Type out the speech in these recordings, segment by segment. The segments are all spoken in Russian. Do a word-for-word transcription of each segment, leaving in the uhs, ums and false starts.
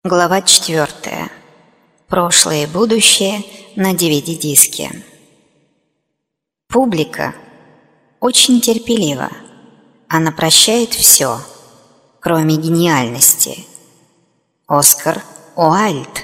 Глава четвертая. Прошлое и будущее на ди ви ди-диске. Публика очень терпелива. Она прощает все, кроме гениальности. Оскар Уайльд.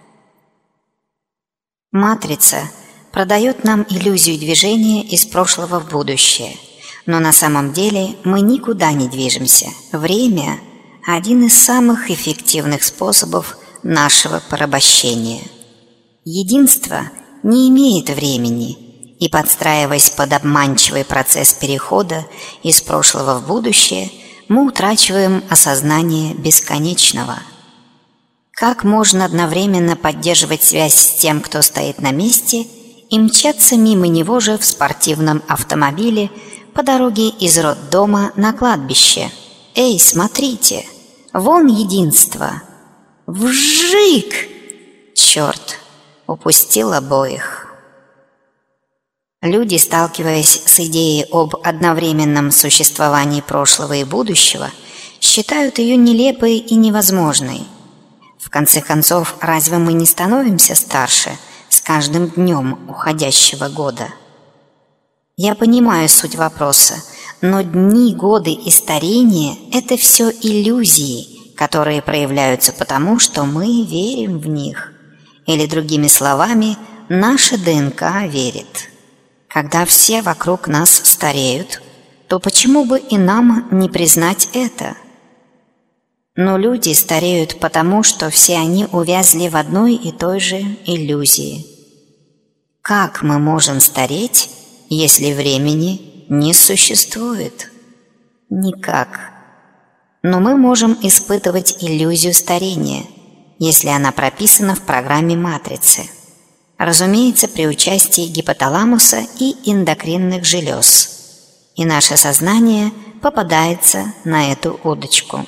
«Матрица» продает нам иллюзию движения из прошлого в будущее, но на самом деле мы никуда не движемся. Время – один из самых эффективных способов нашего порабощения. Единство не имеет времени, и, подстраиваясь под обманчивый процесс перехода из прошлого в будущее, мы утрачиваем осознание бесконечного. Как можно одновременно поддерживать связь с тем, кто стоит на месте, и мчаться мимо него же в спортивном автомобиле по дороге из роддома на кладбище? «Эй, смотрите! Вон единство! Вжик!» Черт! Упустил обоих. Люди, сталкиваясь с идеей об одновременном существовании прошлого и будущего, считают ее нелепой и невозможной. В конце концов, разве мы не становимся старше с каждым днем уходящего года? Я понимаю суть вопроса, но дни, годы и старение – это все иллюзии, которые проявляются потому, что мы верим в них. Или, другими словами, наша ДНК верит. Когда все вокруг нас стареют, то почему бы и нам не признать это? Но люди стареют потому, что все они увязли в одной и той же иллюзии. Как мы можем стареть, если времени не существует? Никак. Но мы можем испытывать иллюзию старения, если она прописана в программе матрицы. Разумеется, при участии гипоталамуса и эндокринных желез. И наше сознание попадается на эту удочку.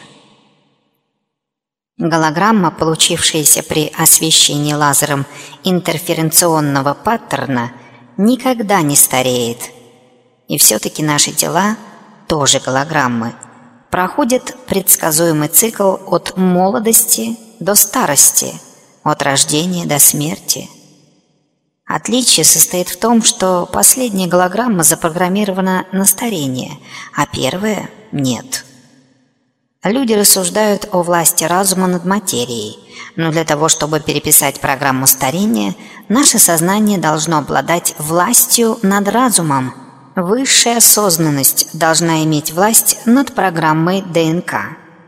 Голограмма, получившаяся при освещении лазером интерференционного паттерна, никогда не стареет. И все-таки наши тела, тоже голограммы, проходят предсказуемый цикл от молодости до старости, от рождения до смерти. Отличие состоит в том, что последняя голограмма запрограммирована на старение, а первая – нет. Люди рассуждают о власти разума над материей, но для того, чтобы переписать программу старения, наше сознание должно обладать властью над разумом. Высшая осознанность должна иметь власть над программой ДНК.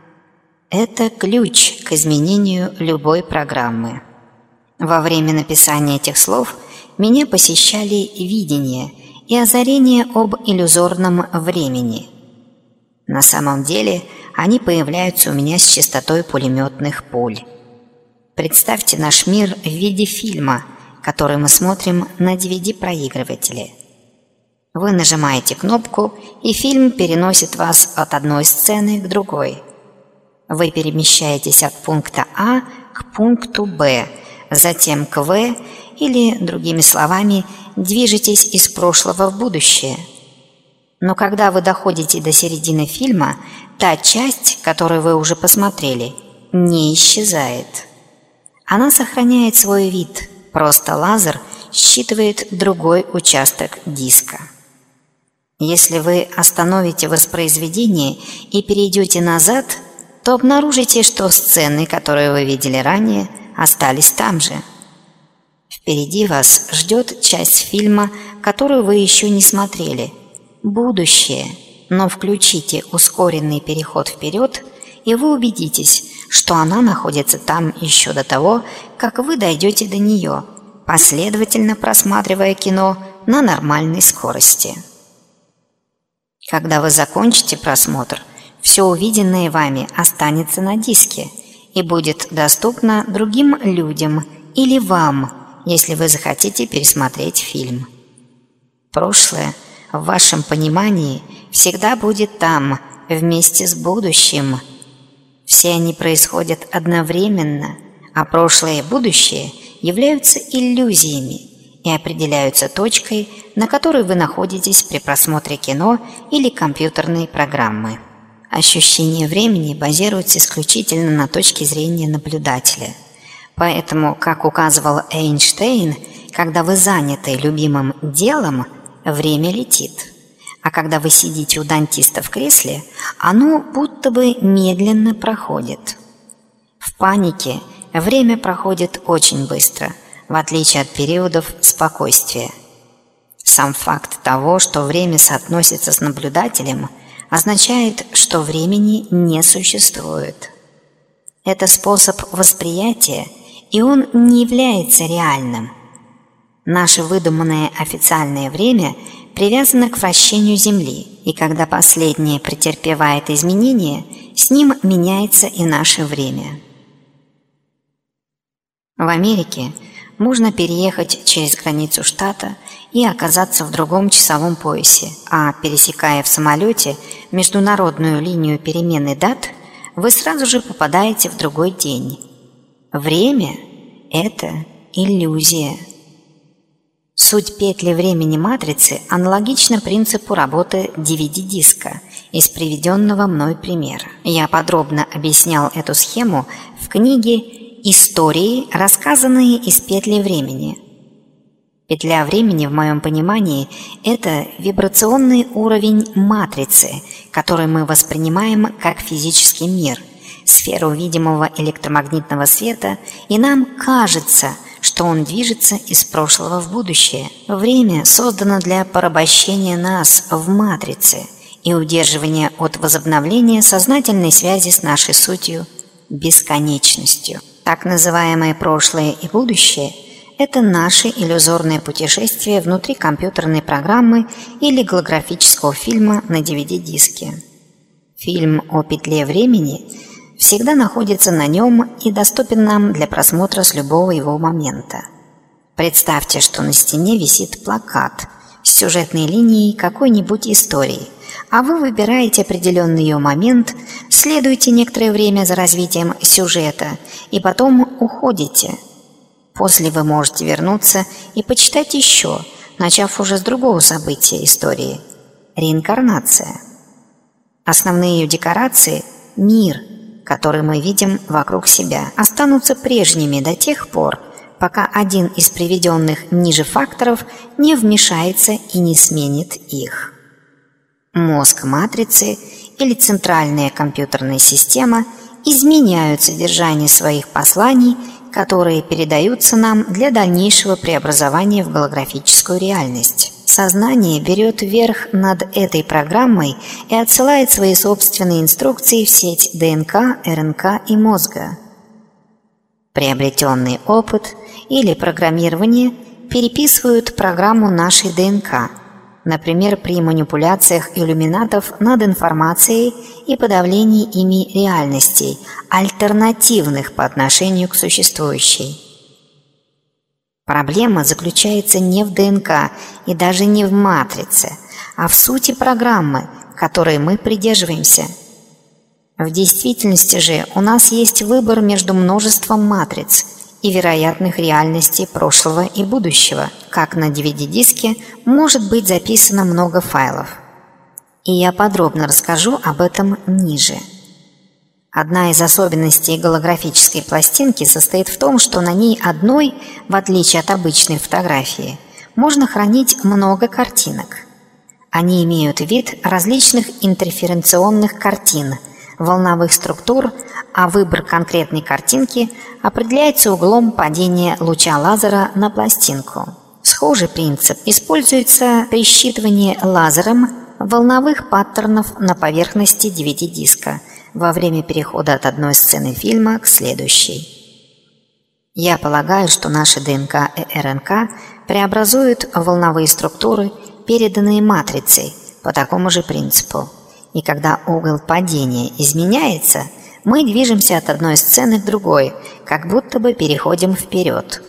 Это ключ к изменению любой программы. Во время написания этих слов меня посещали видения и озарения об иллюзорном времени. На самом деле они появляются у меня с частотой пулеметных пуль. Представьте наш мир в виде фильма, который мы смотрим на ди ви ди-проигрывателе. Вы нажимаете кнопку, и фильм переносит вас от одной сцены к другой. Вы перемещаетесь от пункта А к пункту Б, затем к В, или, другими словами, движетесь из прошлого в будущее. Но когда вы доходите до середины фильма, та часть, которую вы уже посмотрели, не исчезает. Она сохраняет свой вид, просто лазер считывает другой участок диска. Если вы остановите воспроизведение и перейдете назад, то обнаружите, что сцены, которые вы видели ранее, остались там же. Впереди вас ждет часть фильма, которую вы еще не смотрели. Будущее, но включите ускоренный переход вперед, и вы убедитесь, что она находится там еще до того, как вы дойдете до нее, последовательно просматривая кино на нормальной скорости. Когда вы закончите просмотр, все увиденное вами останется на диске и будет доступно другим людям или вам, если вы захотите пересмотреть фильм. Прошлое, в вашем понимании, всегда будет там, вместе с будущим. Все они происходят одновременно, а прошлое и будущее являются иллюзиями и определяются точкой, на которой вы находитесь при просмотре кино или компьютерной программы. Ощущение времени базируется исключительно на точке зрения наблюдателя. Поэтому, как указывал Эйнштейн, когда вы заняты любимым делом, время летит. А когда вы сидите у дантиста в кресле, оно будто бы медленно проходит. В панике время проходит очень быстро, в отличие от периодов спокойствия. Сам факт того, что время соотносится с наблюдателем, означает, что времени не существует. Это способ восприятия, и он не является реальным. Наше выдуманное официальное время привязано к вращению Земли, и когда последнее претерпевает изменения, с ним меняется и наше время. В Америке можно переехать через границу штата и оказаться в другом часовом поясе, а пересекая в самолете международную линию перемены дат, вы сразу же попадаете в другой день. Время – это иллюзия. Суть петли времени матрицы аналогична принципу работы ди ви ди-диска из приведенного мной примера. Я подробно объяснял эту схему в книге «Истории, рассказанные из петли времени». Петля времени, в моем понимании, это вибрационный уровень матрицы, который мы воспринимаем как физический мир, сферу видимого электромагнитного света, и нам кажется, что он движется из прошлого в будущее. Время создано для порабощения нас в матрице и удерживания от возобновления сознательной связи с нашей сутью, бесконечностью. Так называемое прошлое и будущее – это наши иллюзорные путешествия внутри компьютерной программы или голографического фильма на ди ви ди-диске. Фильм о петле времени всегда находится на нем и доступен нам для просмотра с любого его момента. Представьте, что на стене висит плакат с сюжетной линией какой-нибудь истории, а вы выбираете определенный ее момент, следуете некоторое время за развитием сюжета и потом уходите. После вы можете вернуться и почитать еще, начав уже с другого события истории – реинкарнация. Основные ее декорации – мир, который мы видим вокруг себя, останутся прежними до тех пор, пока один из приведенных ниже факторов не вмешается и не сменит их. Мозг матрицы или центральная компьютерная система изменяют содержание своих посланий, которые передаются нам для дальнейшего преобразования в голографическую реальность. Сознание берет верх над этой программой и отсылает свои собственные инструкции в сеть ДНК, РНК и мозга. Приобретенный опыт или программирование переписывают программу нашей ДНК, например, при манипуляциях иллюминатов над информацией и подавлении ими реальностей, альтернативных по отношению к существующей. Проблема заключается не в ДНК и даже не в матрице, а в сути программы, которой мы придерживаемся. В действительности же у нас есть выбор между множеством матриц и вероятных реальностей прошлого и будущего. Как на ди ви ди-диске может быть записано много файлов. И я подробно расскажу об этом ниже. Одна из особенностей голографической пластинки состоит в том, что на ней одной, в отличие от обычной фотографии, можно хранить много картинок. Они имеют вид различных интерференционных картин, волновых структур, а выбор конкретной картинки определяется углом падения луча лазера на пластинку. Схожий принцип используется при считывании лазером волновых паттернов на поверхности ди ви ди-диска во время перехода от одной сцены фильма к следующей. Я полагаю, что наши ДНК и РНК преобразуют волновые структуры, переданные матрицей, по такому же принципу. И когда угол падения изменяется, мы движемся от одной сцены к другой, как будто бы переходим вперед.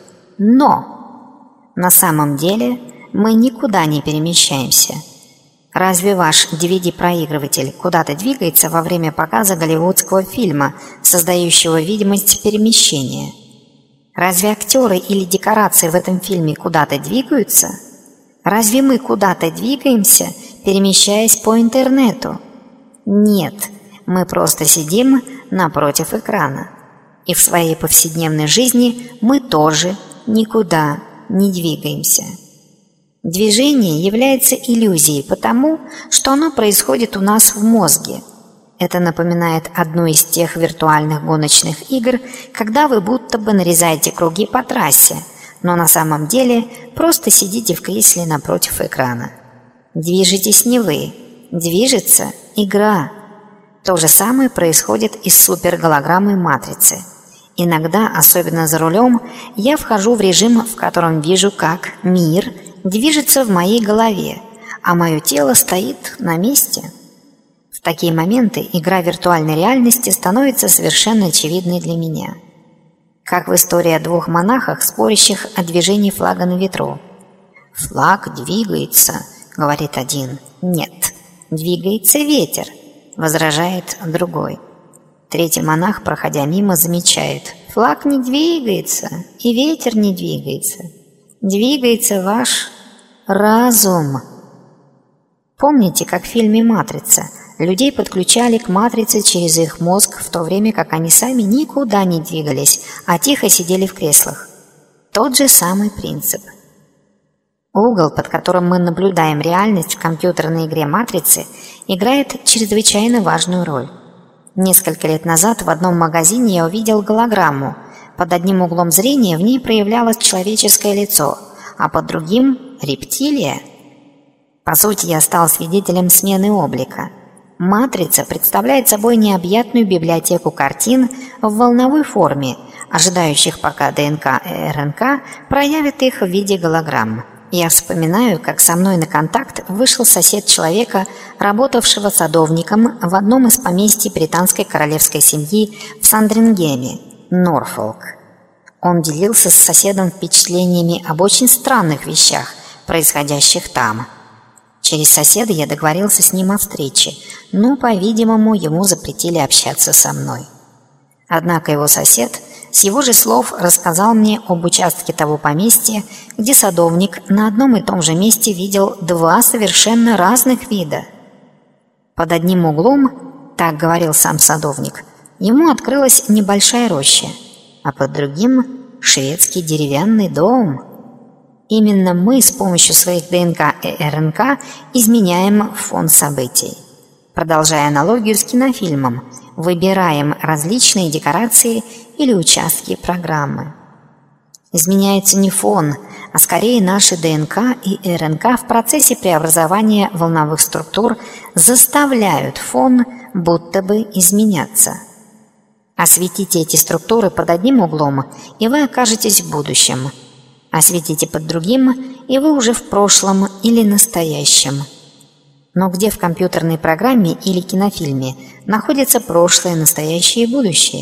Но на самом деле мы никуда не перемещаемся. Разве ваш ди ви ди-проигрыватель куда-то двигается во время показа голливудского фильма, создающего видимость перемещения? Разве актеры или декорации в этом фильме куда-то двигаются? Разве мы куда-то двигаемся, перемещаясь по интернету? Нет, Мы просто сидим напротив экрана. И в своей повседневной жизни мы тоже никуда не двигаемся. Движение является иллюзией потому, что оно происходит у нас в мозге. Это напоминает одну из тех виртуальных гоночных игр, когда вы будто бы нарезаете круги по трассе, но на самом деле просто сидите в кресле напротив экрана. Движетесь не вы, движется игра. То же самое происходит и с суперголограммой матрицы. Иногда, особенно за рулем, я вхожу в режим, в котором вижу, как мир движется в моей голове, а мое тело стоит на месте. В такие моменты игра виртуальной реальности становится совершенно очевидной для меня. Как в истории о двух монахах, спорящих о движении флага на ветру. «Флаг двигается», — говорит один. «Нет, двигается ветер», — возражает другой. Третий монах, проходя мимо, замечает: «Флаг не двигается, и ветер не двигается. Двигается ваш разум». Помните, как в фильме «Матрица» людей подключали к матрице через их мозг, в то время как они сами никуда не двигались, а тихо сидели в креслах? Тот же самый принцип. Угол, под которым мы наблюдаем реальность в компьютерной игре «Матрицы», играет чрезвычайно важную роль. Несколько лет назад в одном магазине я увидел голограмму. Под одним углом зрения в ней проявлялось человеческое лицо, а под другим – рептилия. По сути, я стал свидетелем смены облика. «Матрица» представляет собой необъятную библиотеку картин в волновой форме, ожидающих, пока ДНК и РНК проявят их в виде голограмм. Я вспоминаю, как со мной на контакт вышел сосед человека, работавшего садовником в одном из поместий британской королевской семьи в Сандрингеме, Норфолк. Он делился с соседом впечатлениями об очень странных вещах, происходящих там. Через соседа я договорился с ним о встрече, но, по-видимому, ему запретили общаться со мной. Однако его сосед с его же слов рассказал мне об участке того поместья, где садовник на одном и том же месте видел два совершенно разных вида. Под одним углом, так говорил сам садовник, ему открылась небольшая роща, а под другим – шведский деревянный дом. Именно мы с помощью своих ДНК и РНК изменяем фон событий. Продолжая аналогию с кинофильмом, выбираем различные декорации или участки программы. Изменяется не фон, а скорее наши ДНК и РНК в процессе преобразования волновых структур заставляют фон будто бы изменяться. Осветите эти структуры под одним углом, и вы окажетесь в будущем. Осветите под другим, и вы уже в прошлом или настоящем. Но где в компьютерной программе или кинофильме находится прошлое, настоящее и будущее?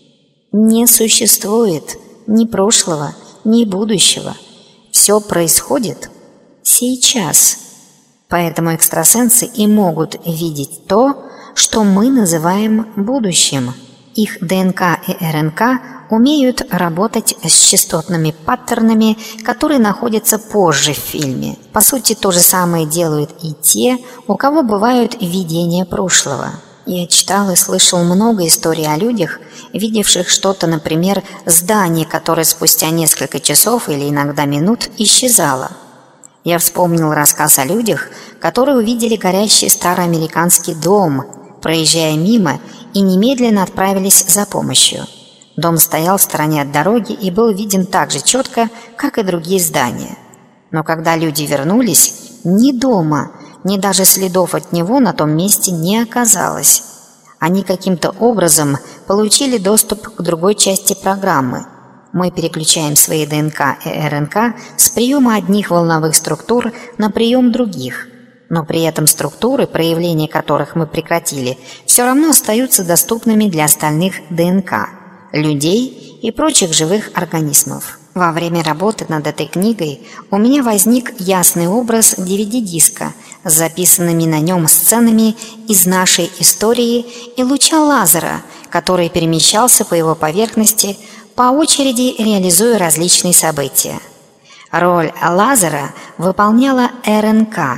Не существует ни прошлого, ни будущего. Все происходит сейчас. Поэтому экстрасенсы и могут видеть то, что мы называем будущим. Их ДНК и РНК умеют работать с частотными паттернами, которые находятся позже в фильме. По сути, то же самое делают и те, у кого бывают видения прошлого. Я читал и слышал много историй о людях, видевших что-то, например, здание, которое спустя несколько часов или иногда минут исчезало. Я вспомнил рассказ о людях, которые увидели горящий старый американский дом, проезжая мимо, и немедленно отправились за помощью. Дом стоял в стороне от дороги и был виден так же четко, как и другие здания. Но когда люди вернулись, ни дома, ни даже следов от него на том месте не оказалось. Они каким-то образом получили доступ к другой части программы. Мы переключаем свои ДНК и РНК с приема одних волновых структур на прием других. Но при этом структуры, проявления которых мы прекратили, все равно остаются доступными для остальных ДНК, людей и прочих живых организмов. Во время работы над этой книгой у меня возник ясный образ ди ви ди-диска с записанными на нем сценами из нашей истории и луча лазера, который перемещался по его поверхности, по очереди реализуя различные события. Роль лазера выполняла РНК,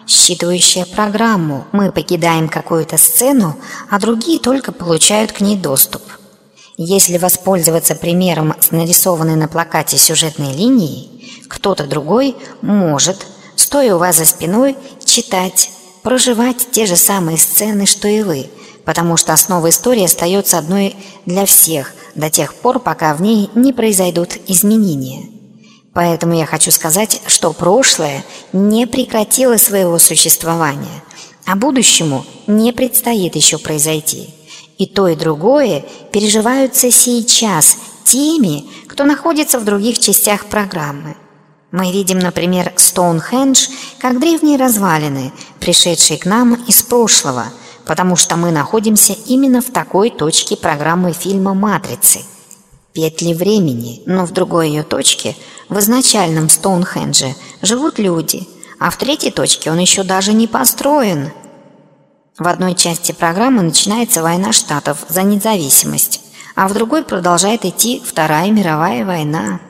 считывающая программу. Мы покидаем какую-то сцену, а другие только получают к ней доступ. Если воспользоваться примером с нарисованной на плакате сюжетной линией, кто-то другой может, стоя у вас за спиной, читать, проживать те же самые сцены, что и вы, потому что основа истории остается одной для всех до тех пор, пока в ней не произойдут изменения. Поэтому я хочу сказать, что прошлое не прекратило своего существования, а будущему не предстоит еще произойти. И то, и другое переживаются сейчас теми, кто находится в других частях программы. Мы видим, например, Стоунхендж как древние развалины, пришедшие к нам из прошлого, потому что мы находимся именно в такой точке программы фильма «Матрицы» – петли времени, но в другой ее точке, в изначальном Стоунхендже, живут люди, а в третьей точке он еще даже не построен. В одной части программы начинается война штатов за независимость, а в другой продолжает идти Вторая мировая война.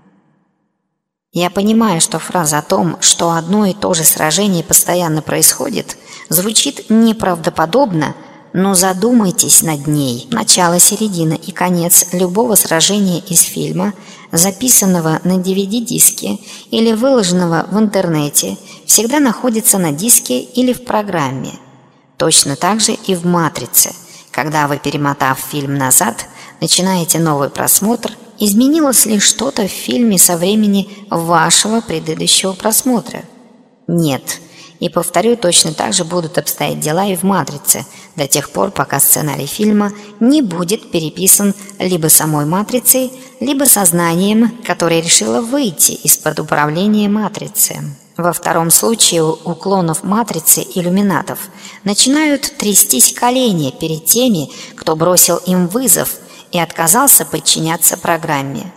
Я понимаю, что фраза о том, что одно и то же сражение постоянно происходит, звучит неправдоподобно, но задумайтесь над ней. Начало, середина и конец любого сражения из фильма, записанного на ди ви ди-диске или выложенного в интернете, всегда находится на диске или в программе. Точно так же и в «Матрице», когда вы, перемотав фильм назад, начинаете новый просмотр, изменилось ли что-то в фильме со времени вашего предыдущего просмотра? Нет. И, повторю, точно так же будут обстоять дела и в «Матрице», до тех пор, пока сценарий фильма не будет переписан либо самой «Матрицей», либо сознанием, которое решило выйти из-под управления «Матрицы». Во втором случае у клонов «Матрицы» иллюминатов начинают трястись колени перед теми, кто бросил им вызов и отказался подчиняться программе.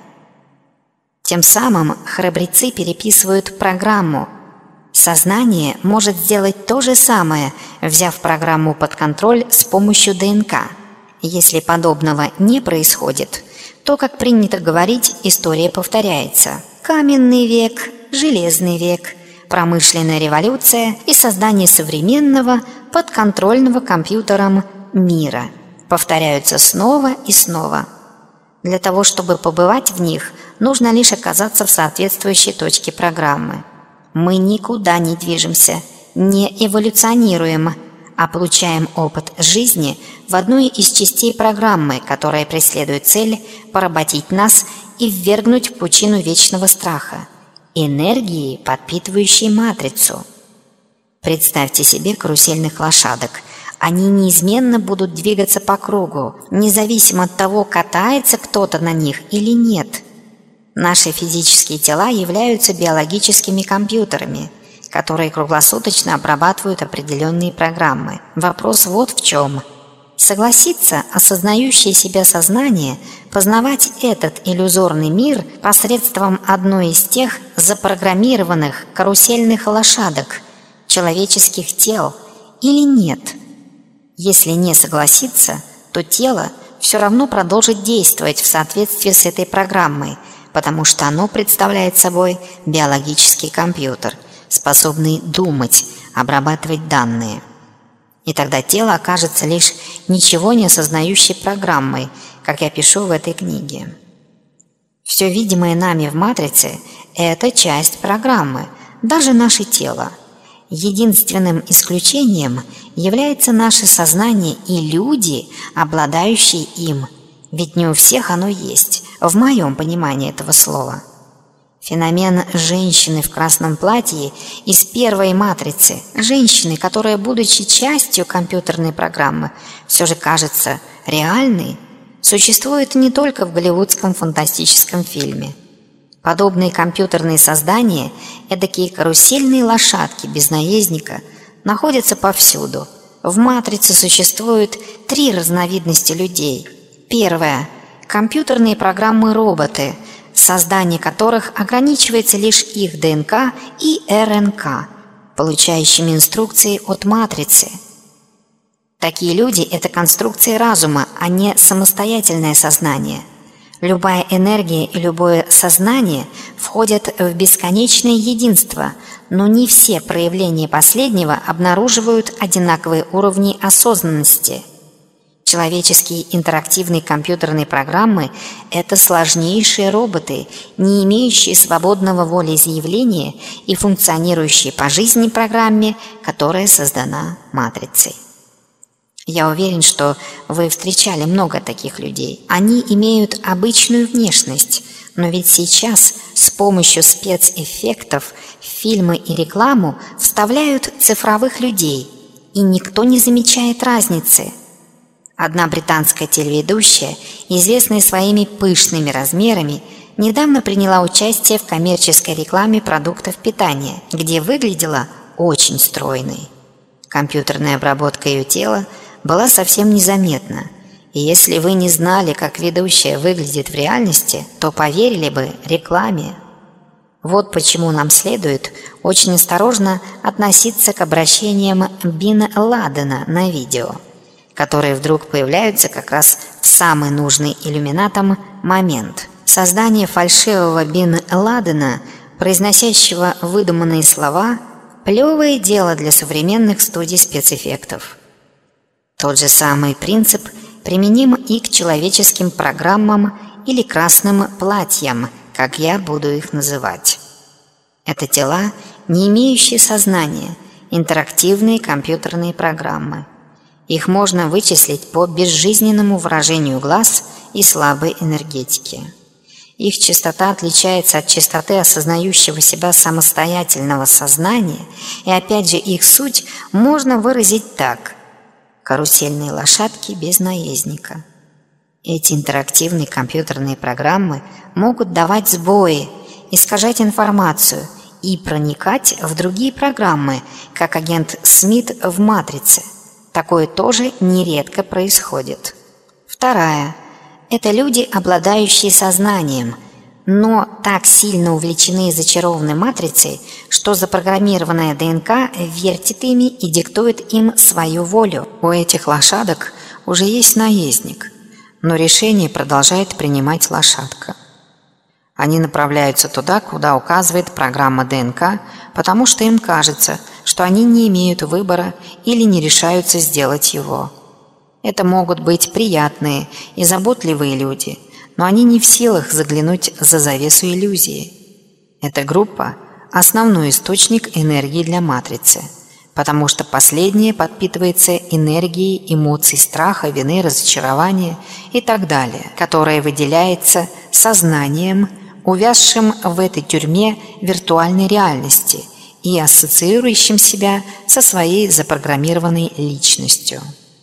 Тем самым храбрецы переписывают программу. Сознание может сделать то же самое, взяв программу под контроль с помощью ДНК. Если подобного не происходит, то, как принято говорить, история повторяется. Каменный век, железный век, промышленная революция и создание современного, подконтрольного компьютером мира повторяются снова и снова. Для того, чтобы побывать в них, нужно лишь оказаться в соответствующей точке программы. Мы никуда не движемся, не эволюционируем, а получаем опыт жизни в одной из частей программы, которая преследует цель поработить нас и ввергнуть в пучину вечного страха, энергии, подпитывающей матрицу. Представьте себе карусельных лошадок. Они неизменно будут двигаться по кругу, независимо от того, катается кто-то на них или нет. Наши физические тела являются биологическими компьютерами, которые круглосуточно обрабатывают определенные программы. Вопрос вот в чем. Согласится осознающее себя сознание познавать этот иллюзорный мир посредством одной из тех запрограммированных карусельных лошадок, человеческих тел, или нет? Если не согласится, то тело все равно продолжит действовать в соответствии с этой программой, потому что оно представляет собой биологический компьютер, способный думать, обрабатывать данные. И тогда тело окажется лишь ничего не осознающей программой, как я пишу в этой книге. Все видимое нами в матрице – это часть программы, даже наше тело. Единственным исключением является наше сознание и люди, обладающие им, ведь не у всех оно есть, в моем понимании этого слова. Феномен женщины в красном платье из первой матрицы, женщины, которая, будучи частью компьютерной программы, все же кажется реальной, существует не только в голливудском фантастическом фильме. Подобные компьютерные создания, эдакие карусельные лошадки без наездника, находятся повсюду. В матрице существует три разновидности людей. Первая – компьютерные программы-роботы, создание которых ограничивается лишь их ДНК и РНК, получающими инструкции от матрицы. Такие люди – это конструкции разума, а не самостоятельное сознание. Любая энергия и любое сознание входят в бесконечное единство, но не все проявления последнего обнаруживают одинаковые уровни осознанности. Человеческие интерактивные компьютерные программы – это сложнейшие роботы, не имеющие свободного волеизъявления и функционирующие по жизни программе, которая создана матрицей. Я уверен, что вы встречали много таких людей. Они имеют обычную внешность, но ведь сейчас с помощью спецэффектов в фильмы и рекламу вставляют цифровых людей, и никто не замечает разницы. Одна британская телеведущая, известная своими пышными размерами, недавно приняла участие в коммерческой рекламе продуктов питания, где выглядела очень стройной. Компьютерная обработка ее тела была совсем незаметна, и если вы не знали, как ведущая выглядит в реальности, то поверили бы рекламе. Вот почему нам следует очень осторожно относиться к обращениям Бин Ладена на видео, которые вдруг появляются как раз в самый нужный иллюминатом момент. Создание фальшивого Бин Ладена, произносящего выдуманные слова, плевое дело для современных студий спецэффектов. Тот же самый принцип применим и к человеческим программам или красным платьям, как я буду их называть. Это тела, не имеющие сознания, интерактивные компьютерные программы. Их можно вычислить по безжизненному выражению глаз и слабой энергетике. Их частота отличается от частоты осознающего себя самостоятельного сознания, и опять же их суть можно выразить так: карусельные лошадки без наездника. Эти интерактивные компьютерные программы могут давать сбои, искажать информацию и проникать в другие программы, как агент Смит в «Матрице». Такое тоже нередко происходит. Вторая – это люди, обладающие сознанием, но так сильно увлечены и зачарованы матрицей, что запрограммированная ДНК вертит ими и диктует им свою волю. У этих лошадок уже есть наездник, но решение продолжает принимать лошадка. Они направляются туда, куда указывает программа ДНК, потому что им кажется, что они не имеют выбора или не решаются сделать его. Это могут быть приятные и заботливые люди, но они не в силах заглянуть за завесу иллюзии. Эта группа – основной источник энергии для матрицы, потому что последняя подпитывается энергией эмоций страха, вины, разочарования и так далее, которая выделяется сознанием, увязшим в этой тюрьме виртуальной реальности и ассоциирующим себя со своей запрограммированной личностью.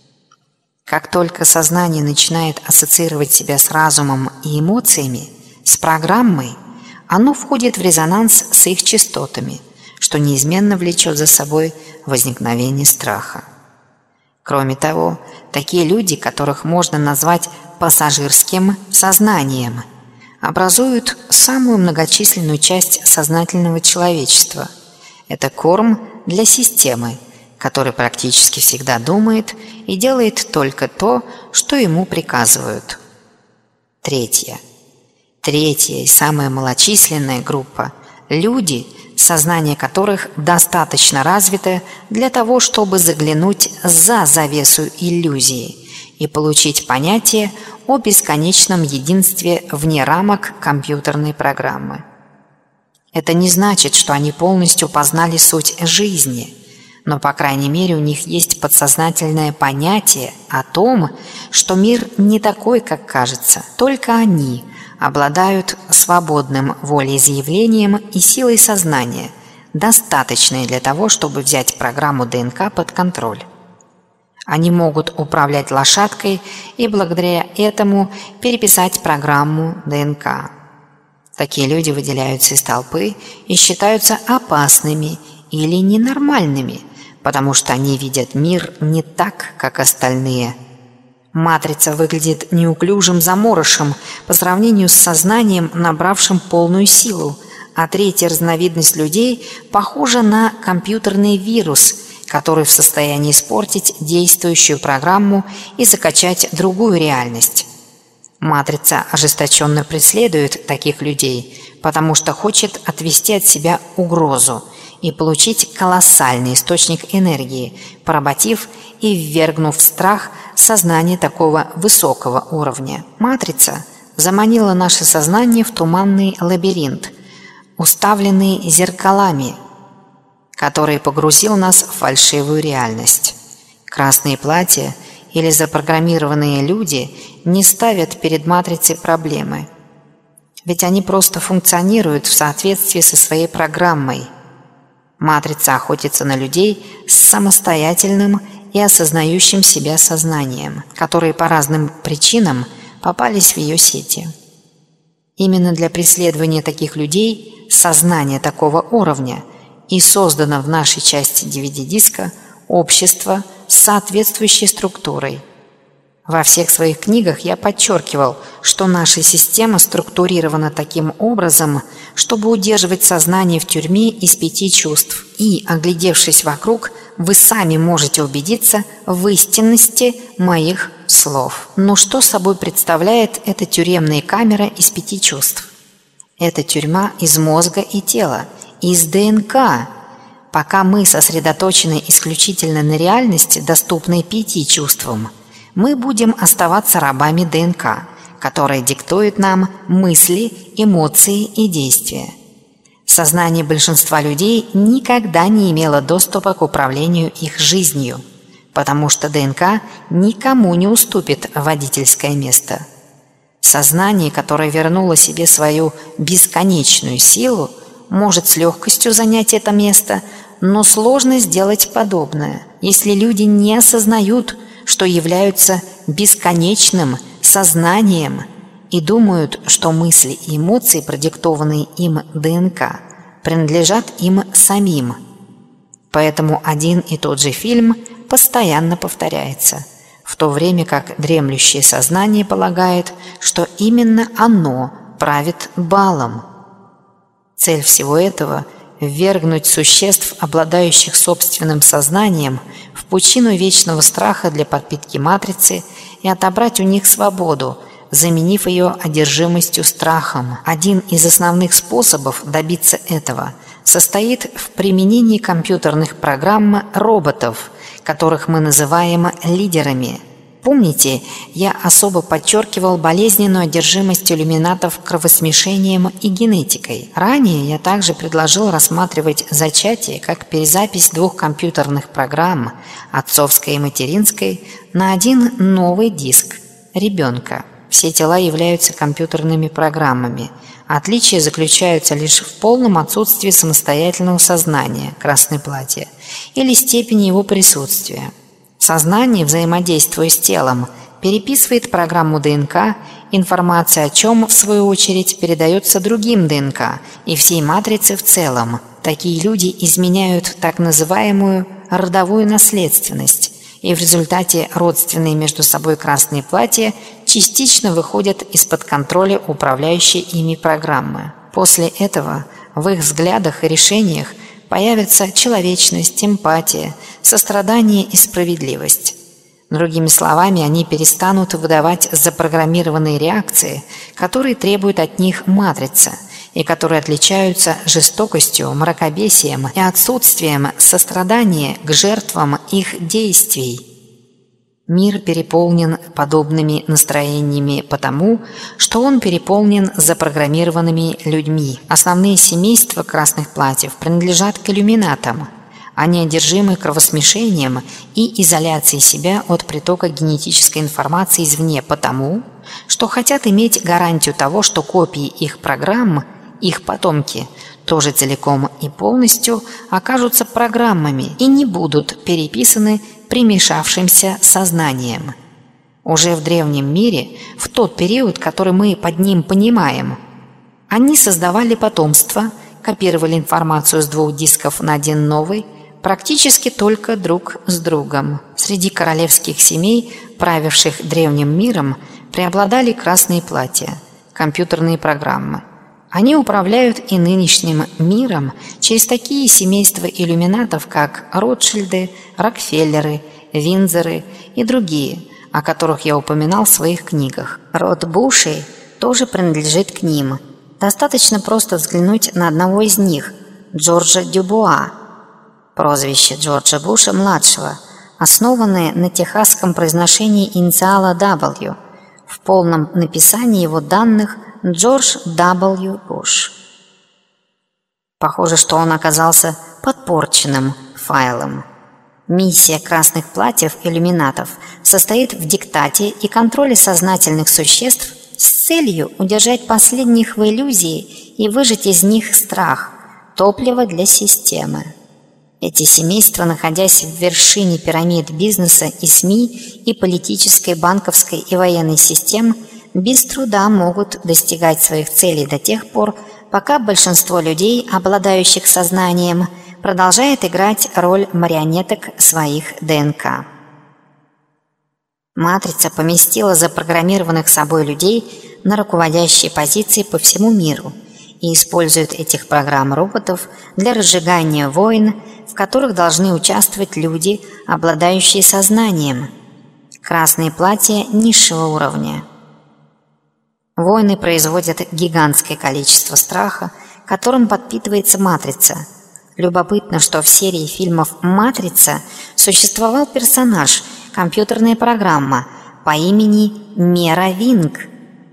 Как только сознание начинает ассоциировать себя с разумом и эмоциями, с программой, оно входит в резонанс с их частотами, что неизменно влечет за собой возникновение страха. Кроме того, такие люди, которых можно назвать пассажирским сознанием, образуют самую многочисленную часть сознательного человечества. Это корм для системы, который практически всегда думает и делает только то, что ему приказывают. Третье. Третья и самая малочисленная группа – люди, сознание которых достаточно развито для того, чтобы заглянуть за завесу иллюзии и получить понятие о бесконечном единстве вне рамок компьютерной программы. Это не значит, что они полностью познали суть жизни, но, по крайней мере, у них есть подсознательное понятие о том, что мир не такой, как кажется, только они обладают свободным волеизъявлением и силой сознания, достаточной для того, чтобы взять программу ДНК под контроль. Они могут управлять лошадкой и благодаря этому переписать программу ДНК. Такие люди выделяются из толпы и считаются опасными или ненормальными, потому что они видят мир не так, как остальные. Матрица выглядит неуклюжим заморышем по сравнению с сознанием, набравшим полную силу, а третья разновидность людей похожа на компьютерный вирус, который в состоянии испортить действующую программу и закачать другую реальность. Матрица ожесточенно преследует таких людей, потому что хочет отвести от себя угрозу и получить колоссальный источник энергии, поработив и ввергнув в страх сознание такого высокого уровня. Матрица заманила наше сознание в туманный лабиринт, уставленный зеркалами, который погрузил нас в фальшивую реальность. Красные платья или запрограммированные люди не ставят перед матрицей проблемы, ведь они просто функционируют в соответствии со своей программой. Матрица охотится на людей с самостоятельным и осознающим себя сознанием, которые по разным причинам попались в ее сети. Именно для преследования таких людей сознание такого уровня и создано в нашей части ди ви ди-диска общество с соответствующей структурой. Во всех своих книгах я подчеркивал, что наша система структурирована таким образом, чтобы удерживать сознание в тюрьме из пяти чувств. И, оглядевшись вокруг, вы сами можете убедиться в истинности моих слов. Но что собой представляет эта тюремная камера из пяти чувств? Это тюрьма из мозга и тела, из ДНК. Пока мы сосредоточены исключительно на реальности, доступной пяти чувствам, мы будем оставаться рабами ДНК, которая диктует нам мысли, эмоции и действия. Сознание большинства людей никогда не имело доступа к управлению их жизнью, потому что ДНК никому не уступит водительское место. Сознание, которое вернуло себе свою бесконечную силу, может с легкостью занять это место, но сложно сделать подобное, если люди не осознают, что являются бесконечным сознанием и думают, что мысли и эмоции, продиктованные им ДНК, принадлежат им самим. Поэтому один и тот же фильм постоянно повторяется, в то время как дремлющее сознание полагает, что именно оно правит балом. Цель всего этого – ввергнуть существ, обладающих собственным сознанием, в пучину вечного страха для подпитки матрицы и отобрать у них свободу, заменив ее одержимостью страхом. Один из основных способов добиться этого состоит в применении компьютерных программ роботов, которых мы называем лидерами. Помните, я особо подчеркивал болезненную одержимость иллюминатов кровосмешением и генетикой. Ранее я также предложил рассматривать зачатие как перезапись двух компьютерных программ, отцовской и материнской, на один новый диск – ребенка. Все тела являются компьютерными программами. Отличия заключаются лишь в полном отсутствии самостоятельного сознания – красное платье, или степени его присутствия. Сознание, взаимодействуя с телом, переписывает программу ДНК, информация о чем, в свою очередь, передается другим ДНК и всей матрице в целом. Такие люди изменяют так называемую родовую наследственность, и в результате родственные между собой красные платья частично выходят из-под контроля управляющей ими программы. После этого в их взглядах и решениях появятся человечность, эмпатия, сострадание и справедливость. Другими словами, они перестанут выдавать запрограммированные реакции, которые требует от них матрица, и которые отличаются жестокостью, мракобесием и отсутствием сострадания к жертвам их действий. Мир переполнен подобными настроениями потому, что он переполнен запрограммированными людьми. Основные семейства красных платьев принадлежат к иллюминатам. Они одержимы кровосмешением и изоляцией себя от притока генетической информации извне потому, что хотят иметь гарантию того, что копии их программ, их потомки, тоже целиком и полностью окажутся программами и не будут переписаны примешавшимся сознанием. Уже в древнем мире, в тот период, который мы под ним понимаем, они создавали потомство, копировали информацию с двух дисков на один новый, практически только друг с другом. Среди королевских семей, правивших древним миром, преобладали красные платья, компьютерные программы. Они управляют и нынешним миром через такие семейства иллюминатов, как Ротшильды, Рокфеллеры, Виндзоры и другие, о которых я упоминал в своих книгах. Род Бушей тоже принадлежит к ним. Достаточно просто взглянуть на одного из них, Джорджа Дюбуа, прозвище Джорджа Буша-младшего, основанное на техасском произношении инициала W, в полном написании его данных Джордж дабл ю. Буш. Похоже, что он оказался подпорченным файлом. Миссия красных платьев иллюминатов состоит в диктате и контроле сознательных существ с целью удержать последних в иллюзии и выжать из них страх, топливо для системы. Эти семейства, находясь в вершине пирамид бизнеса и СМИ, и политической, банковской и военной систем, без труда могут достигать своих целей до тех пор, пока большинство людей, обладающих сознанием, продолжает играть роль марионеток своих ДНК. Матрица поместила запрограммированных собой людей на руководящие позиции по всему миру и использует этих программ-роботов для разжигания войн, в которых должны участвовать люди, обладающие сознанием. Красные платья низшего уровня. Войны производят гигантское количество страха, которым подпитывается матрица. Любопытно, что в серии фильмов «Матрица» существовал персонаж, компьютерная программа по имени Меровинг.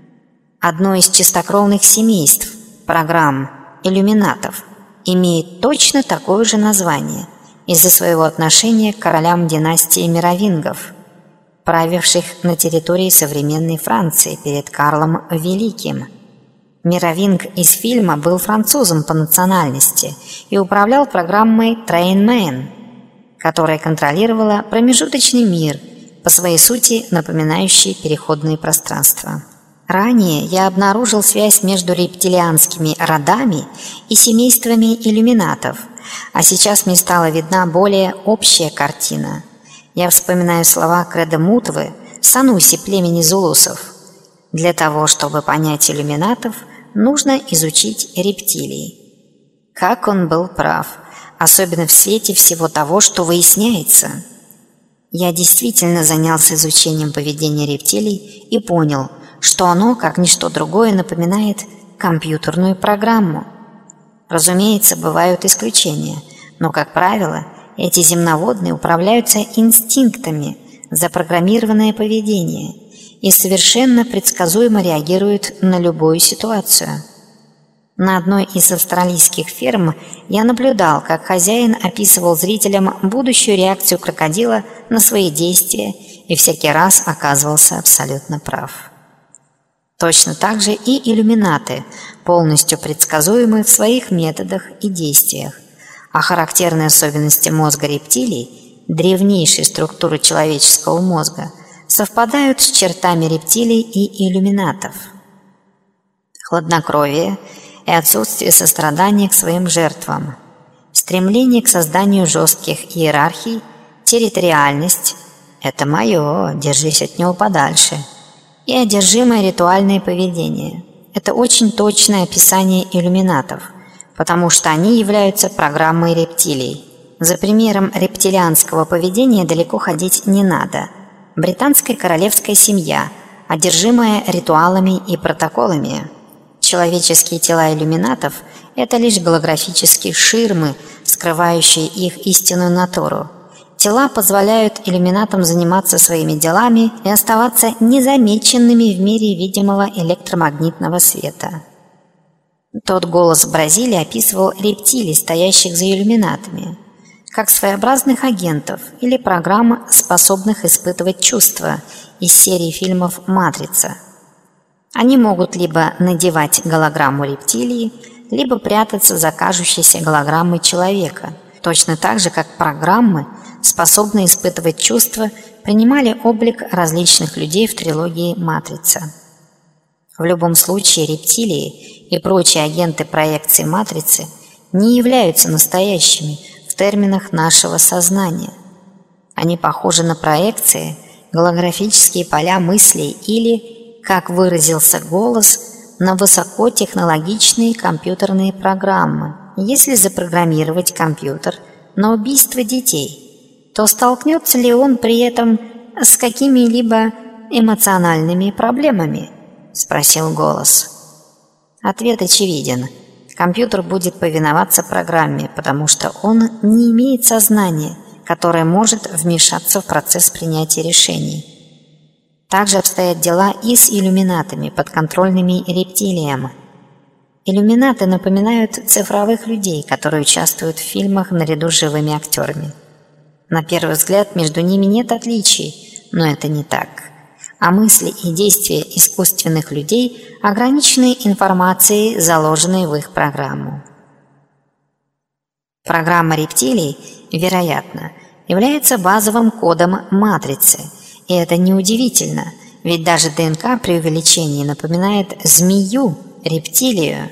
Одно из чистокровных семейств программ иллюминатов имеет точно такое же название из-за своего отношения к королям династии Меровингов, правивших на территории современной Франции перед Карлом Великим. Меровинг из фильма был французом по национальности и управлял программой Trainman, которая контролировала промежуточный мир, по своей сути напоминающий переходные пространства. Ранее я обнаружил связь между рептилианскими родами и семействами иллюминатов, а сейчас мне стала видна более общая картина. Я вспоминаю слова Креда Мутвы, Сануси племени зулусов. Для того, чтобы понять иллюминатов, нужно изучить рептилий. Как он был прав, особенно в свете всего того, что выясняется. Я действительно занялся изучением поведения рептилий и понял, что оно, как ничто другое, напоминает компьютерную программу. Разумеется, бывают исключения, но, как правило, эти земноводные управляются инстинктами, запрограммированное поведение, и совершенно предсказуемо реагируют на любую ситуацию. На одной из австралийских ферм я наблюдал, как хозяин описывал зрителям будущую реакцию крокодила на свои действия и всякий раз оказывался абсолютно прав. Точно так же и иллюминаты полностью предсказуемы в своих методах и действиях, а характерные особенности мозга рептилий, древнейшей структуры человеческого мозга, совпадают с чертами рептилий и иллюминатов. Хладнокровие и отсутствие сострадания к своим жертвам, стремление к созданию жестких иерархий, территориальность – это мое, держись от него подальше, и одержимое ритуальное поведение – это очень точное описание иллюминатов, потому что они являются программой рептилий. За примером рептилианского поведения далеко ходить не надо. Британская королевская семья, одержимая ритуалами и протоколами. Человеческие тела иллюминатов – это лишь голографические ширмы, скрывающие их истинную натуру. Тела позволяют иллюминатам заниматься своими делами и оставаться незамеченными в мире видимого электромагнитного света. Тот голос в Бразилии описывал рептилий, стоящих за иллюминатами, как своеобразных агентов или программ, способных испытывать чувства из серии фильмов «Матрица». Они могут либо надевать голограмму рептилии, либо прятаться за кажущейся голограммой человека, точно так же, как программы, способные испытывать чувства, принимали облик различных людей в трилогии «Матрица». В любом случае рептилии и прочие агенты проекции матрицы не являются настоящими в терминах нашего сознания. Они похожи на проекции, голографические поля мыслей или, как выразился голос, на высокотехнологичные компьютерные программы. Если запрограммировать компьютер на убийство детей, то столкнется ли он при этом с какими-либо эмоциональными проблемами?» – спросил голос. Ответ очевиден. Компьютер будет повиноваться программе, потому что он не имеет сознания, которое может вмешаться в процесс принятия решений. Также обстоят дела и с иллюминатами, подконтрольными рептилиям. Иллюминаты напоминают цифровых людей, которые участвуют в фильмах наряду с живыми актерами. На первый взгляд между ними нет отличий, но это не так. А мысли и действия искусственных людей ограничены информацией, заложенной в их программу. Программа рептилий, вероятно, является базовым кодом матрицы, и это неудивительно, ведь даже ДНК при увеличении напоминает змею, рептилию.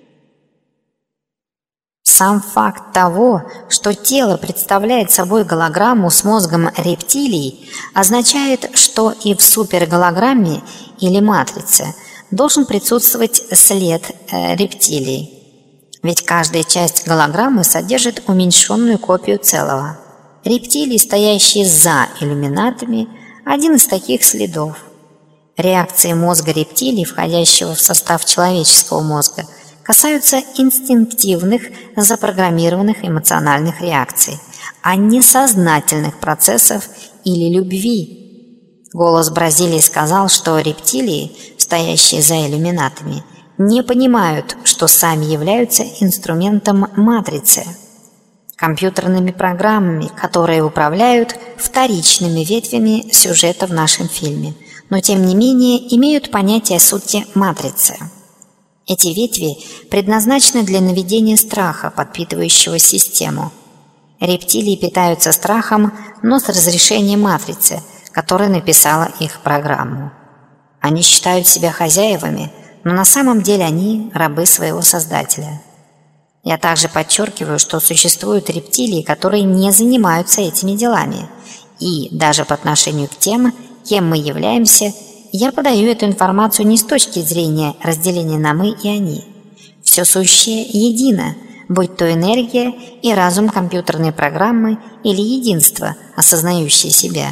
Сам факт того, что тело представляет собой голограмму с мозгом рептилий, означает, что и в суперголограмме или матрице должен присутствовать след э, рептилий. Ведь каждая часть голограммы содержит уменьшенную копию целого. Рептилии, стоящие за иллюминатами, один из таких следов. Реакции мозга рептилий, входящего в состав человеческого мозга, касаются инстинктивных, запрограммированных эмоциональных реакций, а не сознательных процессов или любви. Голос Бразилии сказал, что рептилии, стоящие за иллюминатами, не понимают, что сами являются инструментом матрицы, компьютерными программами, которые управляют вторичными ветвями сюжета в нашем фильме, но тем не менее имеют понятие о сути матрицы. Эти ветви предназначены для наведения страха, подпитывающего систему. Рептилии питаются страхом, но с разрешением матрицы, которая написала их программу. Они считают себя хозяевами, но на самом деле они рабы своего создателя. Я также подчеркиваю, что существуют рептилии, которые не занимаются этими делами, и даже по отношению к тем, кем мы являемся, я подаю эту информацию не с точки зрения разделения на «мы» и «они». Все сущее едино, будь то энергия и разум компьютерной программы или единство, осознающее себя.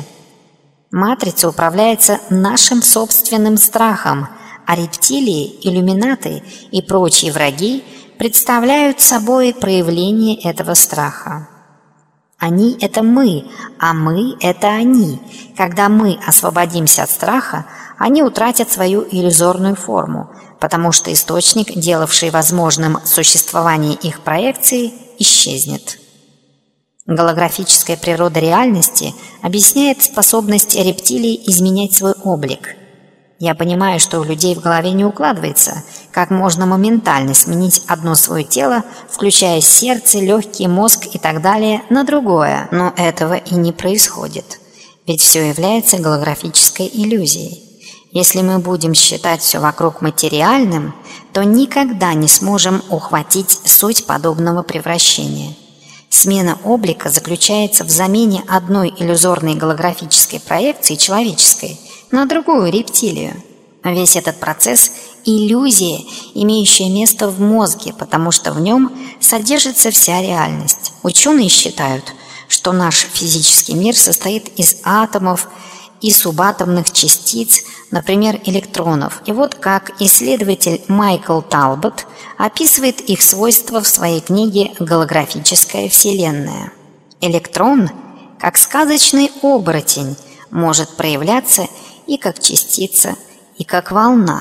Матрица управляется нашим собственным страхом, а рептилии, иллюминаты и прочие враги представляют собой проявление этого страха. Они – это мы, а мы – это они. Когда мы освободимся от страха, они утратят свою иллюзорную форму, потому что источник, делавший возможным существование их проекции, исчезнет. Голографическая природа реальности объясняет способность рептилий изменять свой облик. Я понимаю, что у людей в голове не укладывается, как можно моментально сменить одно свое тело, включая сердце, легкий, мозг и так далее, на другое, но этого и не происходит, ведь все является голографической иллюзией. Если мы будем считать все вокруг материальным, то никогда не сможем ухватить суть подобного превращения. Смена облика заключается в замене одной иллюзорной голографической проекции человеческой на другую рептилию. Весь этот процесс – иллюзия, имеющая место в мозге, потому что в нем содержится вся реальность. Ученые считают, что наш физический мир состоит из атомов и субатомных частиц, например, электронов. И вот как исследователь Майкл Талбот описывает их свойства в своей книге «Голографическая вселенная». Электрон, как сказочный оборотень, может проявляться и как частица, и как волна.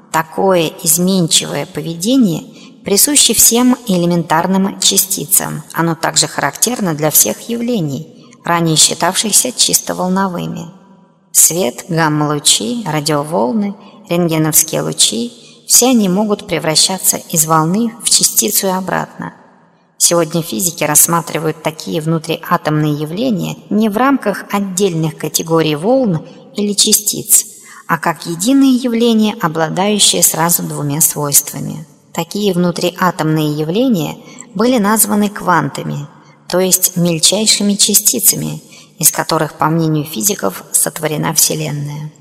Такое изменчивое поведение присуще всем элементарным частицам. Оно также характерно для всех явлений, ранее считавшихся чисто волновыми. Свет, гамма-лучи, радиоволны, рентгеновские лучи – все они могут превращаться из волны в частицу и обратно. Сегодня физики рассматривают такие внутриатомные явления не в рамках отдельных категорий волн или частиц, а как единые явления, обладающие сразу двумя свойствами. Такие внутриатомные явления были названы квантами, то есть мельчайшими частицами, из которых, по мнению физиков, сотворена Вселенная.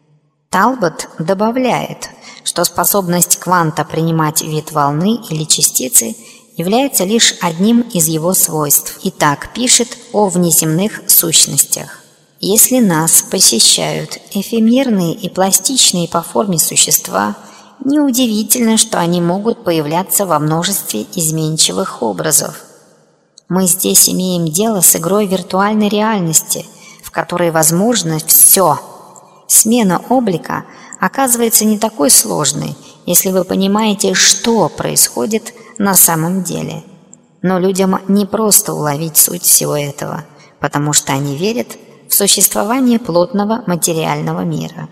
Талбот добавляет, что способность кванта принимать вид волны или частицы является лишь одним из его свойств, и так пишет о внеземных сущностях. Если нас посещают эфемерные и пластичные по форме существа, неудивительно, что они могут появляться во множестве изменчивых образов. Мы здесь имеем дело с игрой виртуальной реальности, в которой возможно все. Смена облика оказывается не такой сложной, если вы понимаете, что происходит на самом деле. Но людям не просто уловить суть всего этого, потому что они верят в существование плотного материального мира.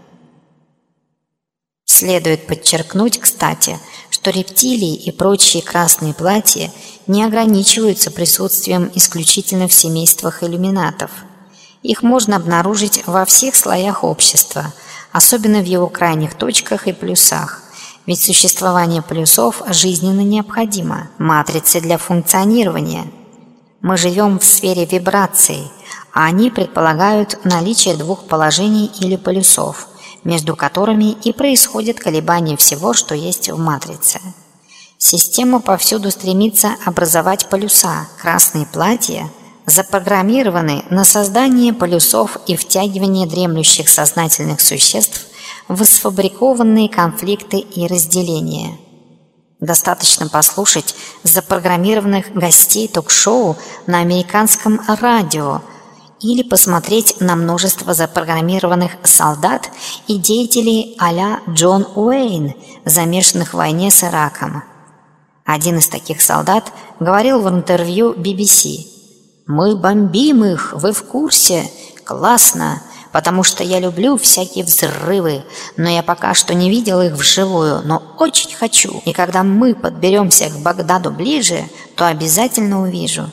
Следует подчеркнуть, кстати, что рептилии и прочие красные платья не ограничиваются присутствием исключительно в семействах иллюминатов. Их можно обнаружить во всех слоях общества, особенно в его крайних точках и плюсах, ведь существование плюсов жизненно необходимо, матрицы для функционирования. Мы живем в сфере вибраций, а они предполагают наличие двух положений или полюсов, между которыми и происходят колебания всего, что есть в матрице. Система повсюду стремится образовать полюса. Красные платья запрограммированы на создание полюсов и втягивание дремлющих сознательных существ в сфабрикованные конфликты и разделения. Достаточно послушать запрограммированных гостей ток-шоу на американском радио или посмотреть на множество запрограммированных солдат и деятелей а-ля Джон Уэйн, замешанных в войне с Ираком. Один из таких солдат говорил в интервью би би си: «Мы бомбим их, вы в курсе? Классно, потому что я люблю всякие взрывы, но я пока что не видел их вживую, но очень хочу, и когда мы подберемся к Багдаду ближе, то обязательно увижу».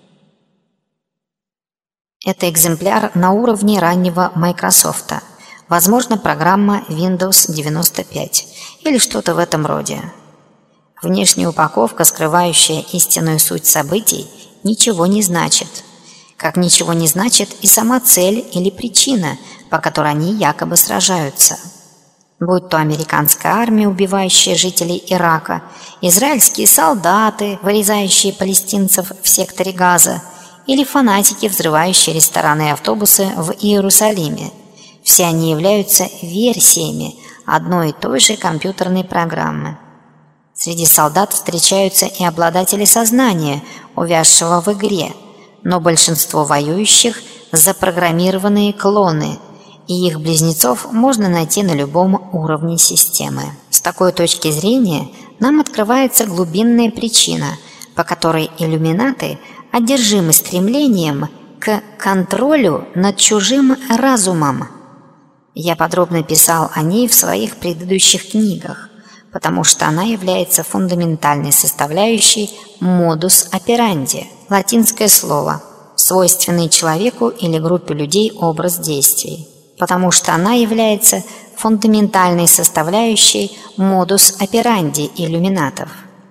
Это экземпляр на уровне раннего Microsoft, возможно, программа Windows девяносто пять или что-то в этом роде. Внешняя упаковка, скрывающая истинную суть событий, ничего не значит. Как ничего не значит и сама цель или причина, по которой они якобы сражаются. Будь то американская армия, убивающая жителей Ирака, израильские солдаты, вырезающие палестинцев в секторе Газа, или фанатики, взрывающие рестораны и автобусы в Иерусалиме. Все они являются версиями одной и той же компьютерной программы. Среди солдат встречаются и обладатели сознания, увязшего в игре, но большинство воюющих – запрограммированные клоны, и их близнецов можно найти на любом уровне системы. С такой точки зрения нам открывается глубинная причина, по которой иллюминаты одержимы стремлением к контролю над чужим разумом. Я подробно писал о ней в своих предыдущих книгах, потому что она является фундаментальной составляющей модус операнди, латинское слово, свойственный человеку или группе людей образ действий, потому что она является фундаментальной составляющей модус операнди иллюминатов.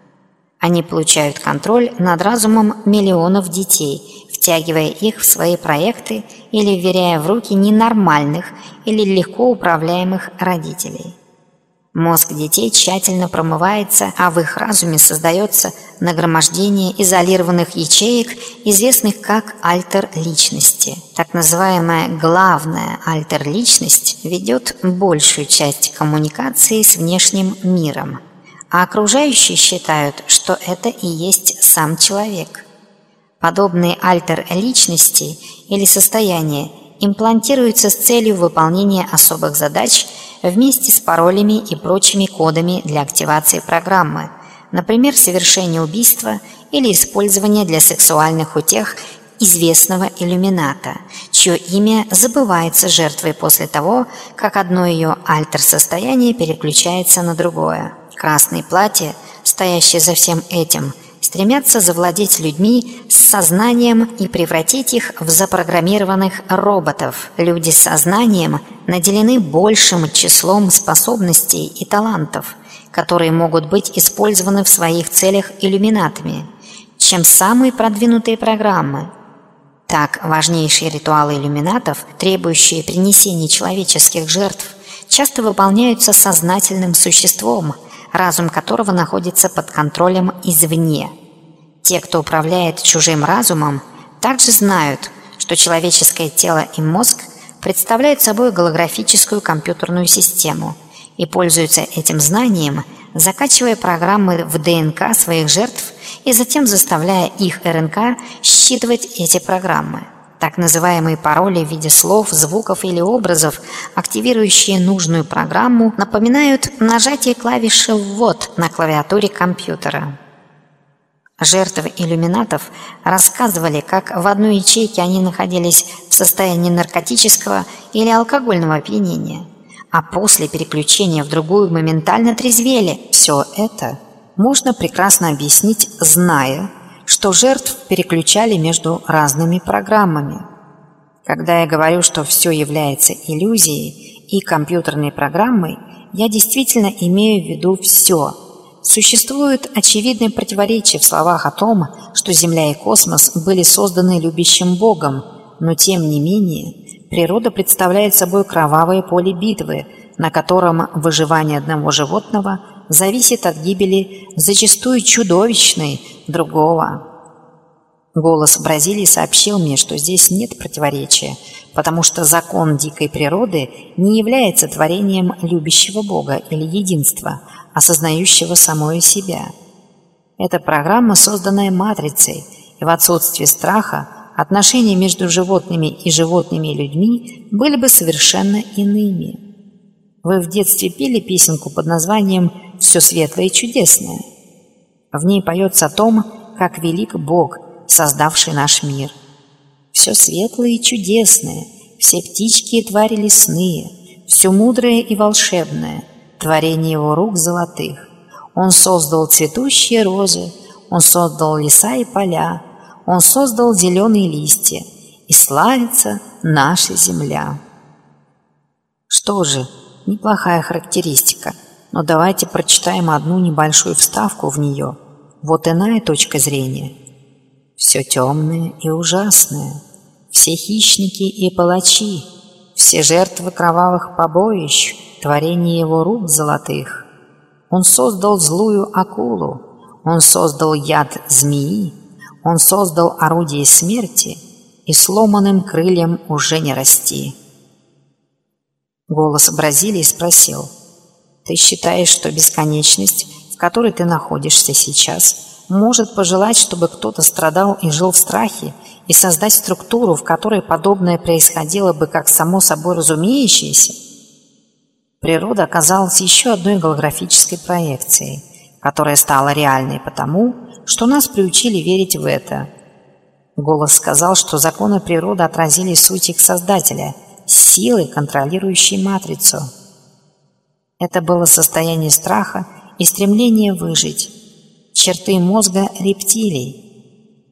Они получают контроль над разумом миллионов детей, втягивая их в свои проекты или вверяя в руки ненормальных или легко управляемых родителей. Мозг детей тщательно промывается, а в их разуме создается нагромождение изолированных ячеек, известных как альтер-личности. Так называемая главная альтер-личность ведет большую часть коммуникации с внешним миром, а окружающие считают, что это и есть сам человек. Подобные альтер-личности или состояния имплантируются с целью выполнения особых задач вместе с паролями и прочими кодами для активации программы, например, совершение убийства или использование для сексуальных утех известного иллюмината, чье имя забывается жертвой после того, как одно ее альтер-состояние переключается на другое. Красные платья, стоящие за всем этим, стремятся завладеть людьми с сознанием и превратить их в запрограммированных роботов. Люди с сознанием наделены большим числом способностей и талантов, которые могут быть использованы в своих целях иллюминатами, чем самые продвинутые программы. Так, важнейшие ритуалы иллюминатов, требующие принесения человеческих жертв, часто выполняются сознательным существом, разум которого находится под контролем извне. Те, кто управляет чужим разумом, также знают, что человеческое тело и мозг представляют собой голографическую компьютерную систему и пользуются этим знанием, закачивая программы в ДНК своих жертв и затем заставляя их РНК считывать эти программы. Так называемые пароли в виде слов, звуков или образов, активирующие нужную программу, напоминают нажатие клавиши «ввод» на клавиатуре компьютера. Жертвы иллюминатов рассказывали, как в одной ячейке они находились в состоянии наркотического или алкогольного опьянения, а после переключения в другую моментально трезвели. Все это можно прекрасно объяснить, зная, что жертв переключали между разными программами. Когда я говорю, что все является иллюзией и компьютерной программой, я действительно имею в виду все. Существует очевидное противоречие в словах о том, что Земля и космос были созданы любящим Богом, но тем не менее природа представляет собой кровавое поле битвы, на котором выживание одного животного зависит от гибели зачастую чудовищной другого. Голос Бразилии сообщил мне, что здесь нет противоречия, потому что закон дикой природы не является творением любящего Бога или единства, осознающего самое себя. Это программа, созданная матрицей, и в отсутствии страха отношения между животными и животными и людьми были бы совершенно иными. Вы в детстве пели песенку под названием «Все светлое и чудесное». В ней поется о том, как велик Бог, создавший наш мир. Все светлое и чудесное, все птички и твари лесные, все мудрое и волшебное, творение его рук золотых. Он создал цветущие розы, он создал леса и поля, он создал зеленые листья, и славится наша земля. Что же, неплохая характеристика, но давайте прочитаем одну небольшую вставку в нее. Вот иная точка зрения. Все темное и ужасное, все хищники и палачи, все жертвы кровавых побоищ, творение его рук золотых. Он создал злую акулу, он создал яд змеи, он создал орудие смерти, и сломанным крыльям уже не расти. Голос Бразилии спросил: «Ты считаешь, что бесконечность, в которой ты находишься сейчас, может пожелать, чтобы кто-то страдал и жил в страхе, и создать структуру, в которой подобное происходило бы как само собой разумеющееся?» Природа оказалась еще одной голографической проекцией, которая стала реальной потому, что нас приучили верить в это. Голос сказал, что законы природы отразили суть их создателя, силы, контролирующей матрицу. Это было состояние страха и стремление выжить, черты мозга рептилий.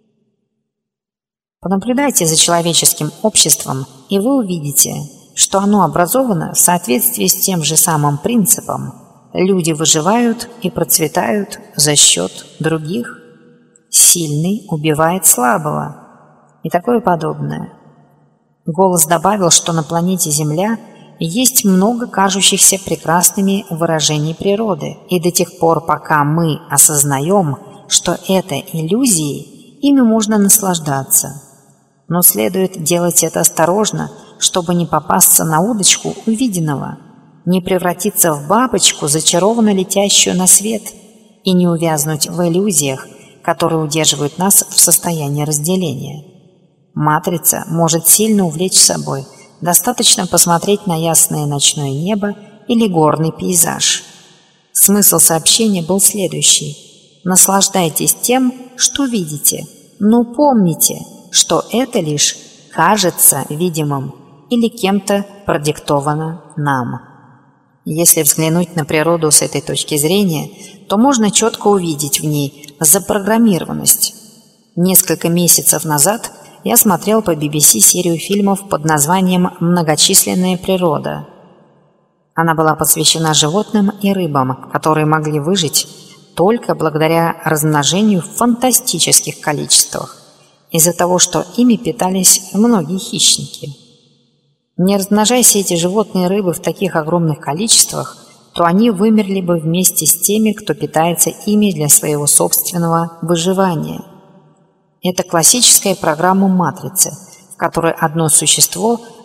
Понаблюдайте за человеческим обществом, и вы увидите, что оно образовано в соответствии с тем же самым принципом. Люди выживают и процветают за счет других. Сильный убивает слабого и такое подобное. Голос добавил, что на планете Земля есть много кажущихся прекрасными выражений природы, и до тех пор, пока мы осознаем, что это иллюзии, ими можно наслаждаться. Но следует делать это осторожно, чтобы не попасться на удочку увиденного, не превратиться в бабочку, зачарованно летящую на свет, и не увязнуть в иллюзиях, которые удерживают нас в состоянии разделения. Матрица может сильно увлечь собой, достаточно посмотреть на ясное ночное небо или горный пейзаж. Смысл сообщения был следующий: наслаждайтесь тем, что видите, но помните, что это лишь кажется видимым или кем-то продиктовано нам. Если взглянуть на природу с этой точки зрения, то можно четко увидеть в ней запрограммированность. Несколько месяцев назад я смотрел по би би си серию фильмов под названием «Многочисленная природа». Она была посвящена животным и рыбам, которые могли выжить только благодаря размножению в фантастических количествах, из-за того, что ими питались многие хищники. Не размножайся эти животные и рыбы в таких огромных количествах, то они вымерли бы вместе с теми, кто питается ими для своего собственного выживания. Это классическая программа матрицы, в которой одно существо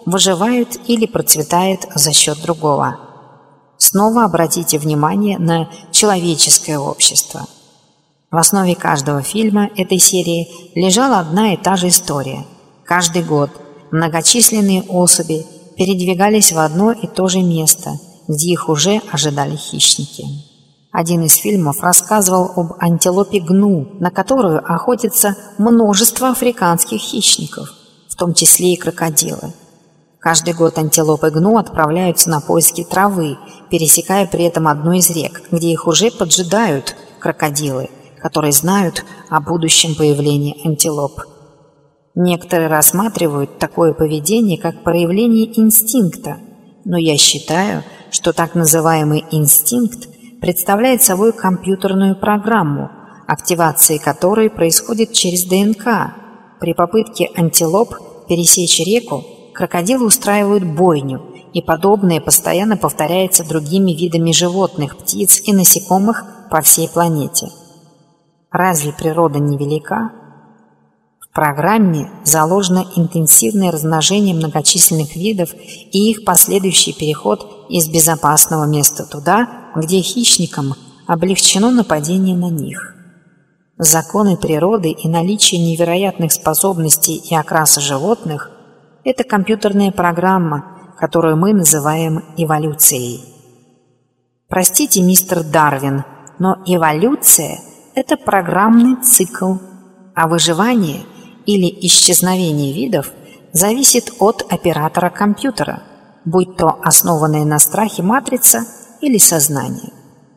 выживает или процветает за счет другого. Снова обратите внимание на человеческое общество. В основе каждого фильма этой серии лежала одна и та же история. Каждый год многочисленные особи передвигались в одно и то же место, где их уже ожидали хищники. Один из фильмов рассказывал об антилопе Гну, на которую охотится множество африканских хищников, в том числе и крокодилы. Каждый год антилопы Гну отправляются на поиски травы, пересекая при этом одну из рек, где их уже поджидают крокодилы, которые знают о будущем появлении антилоп. Некоторые рассматривают такое поведение как проявление инстинкта, но я считаю, что так называемый инстинкт представляет собой компьютерную программу, активация которой происходит через ДНК. При попытке антилоп пересечь реку крокодилы устраивают бойню, и подобное постоянно повторяется другими видами животных, птиц и насекомых по всей планете. Разве природа невелика? В программе заложено интенсивное размножение многочисленных видов и их последующий переход из безопасного места туда, где хищникам облегчено нападение на них. Законы природы и наличие невероятных способностей и окраса животных – это компьютерная программа, которую мы называем эволюцией. Простите, мистер Дарвин, но эволюция – это программный цикл, а выживание или исчезновение видов зависит от оператора компьютера, будь то основанная на страхе матрица или сознание.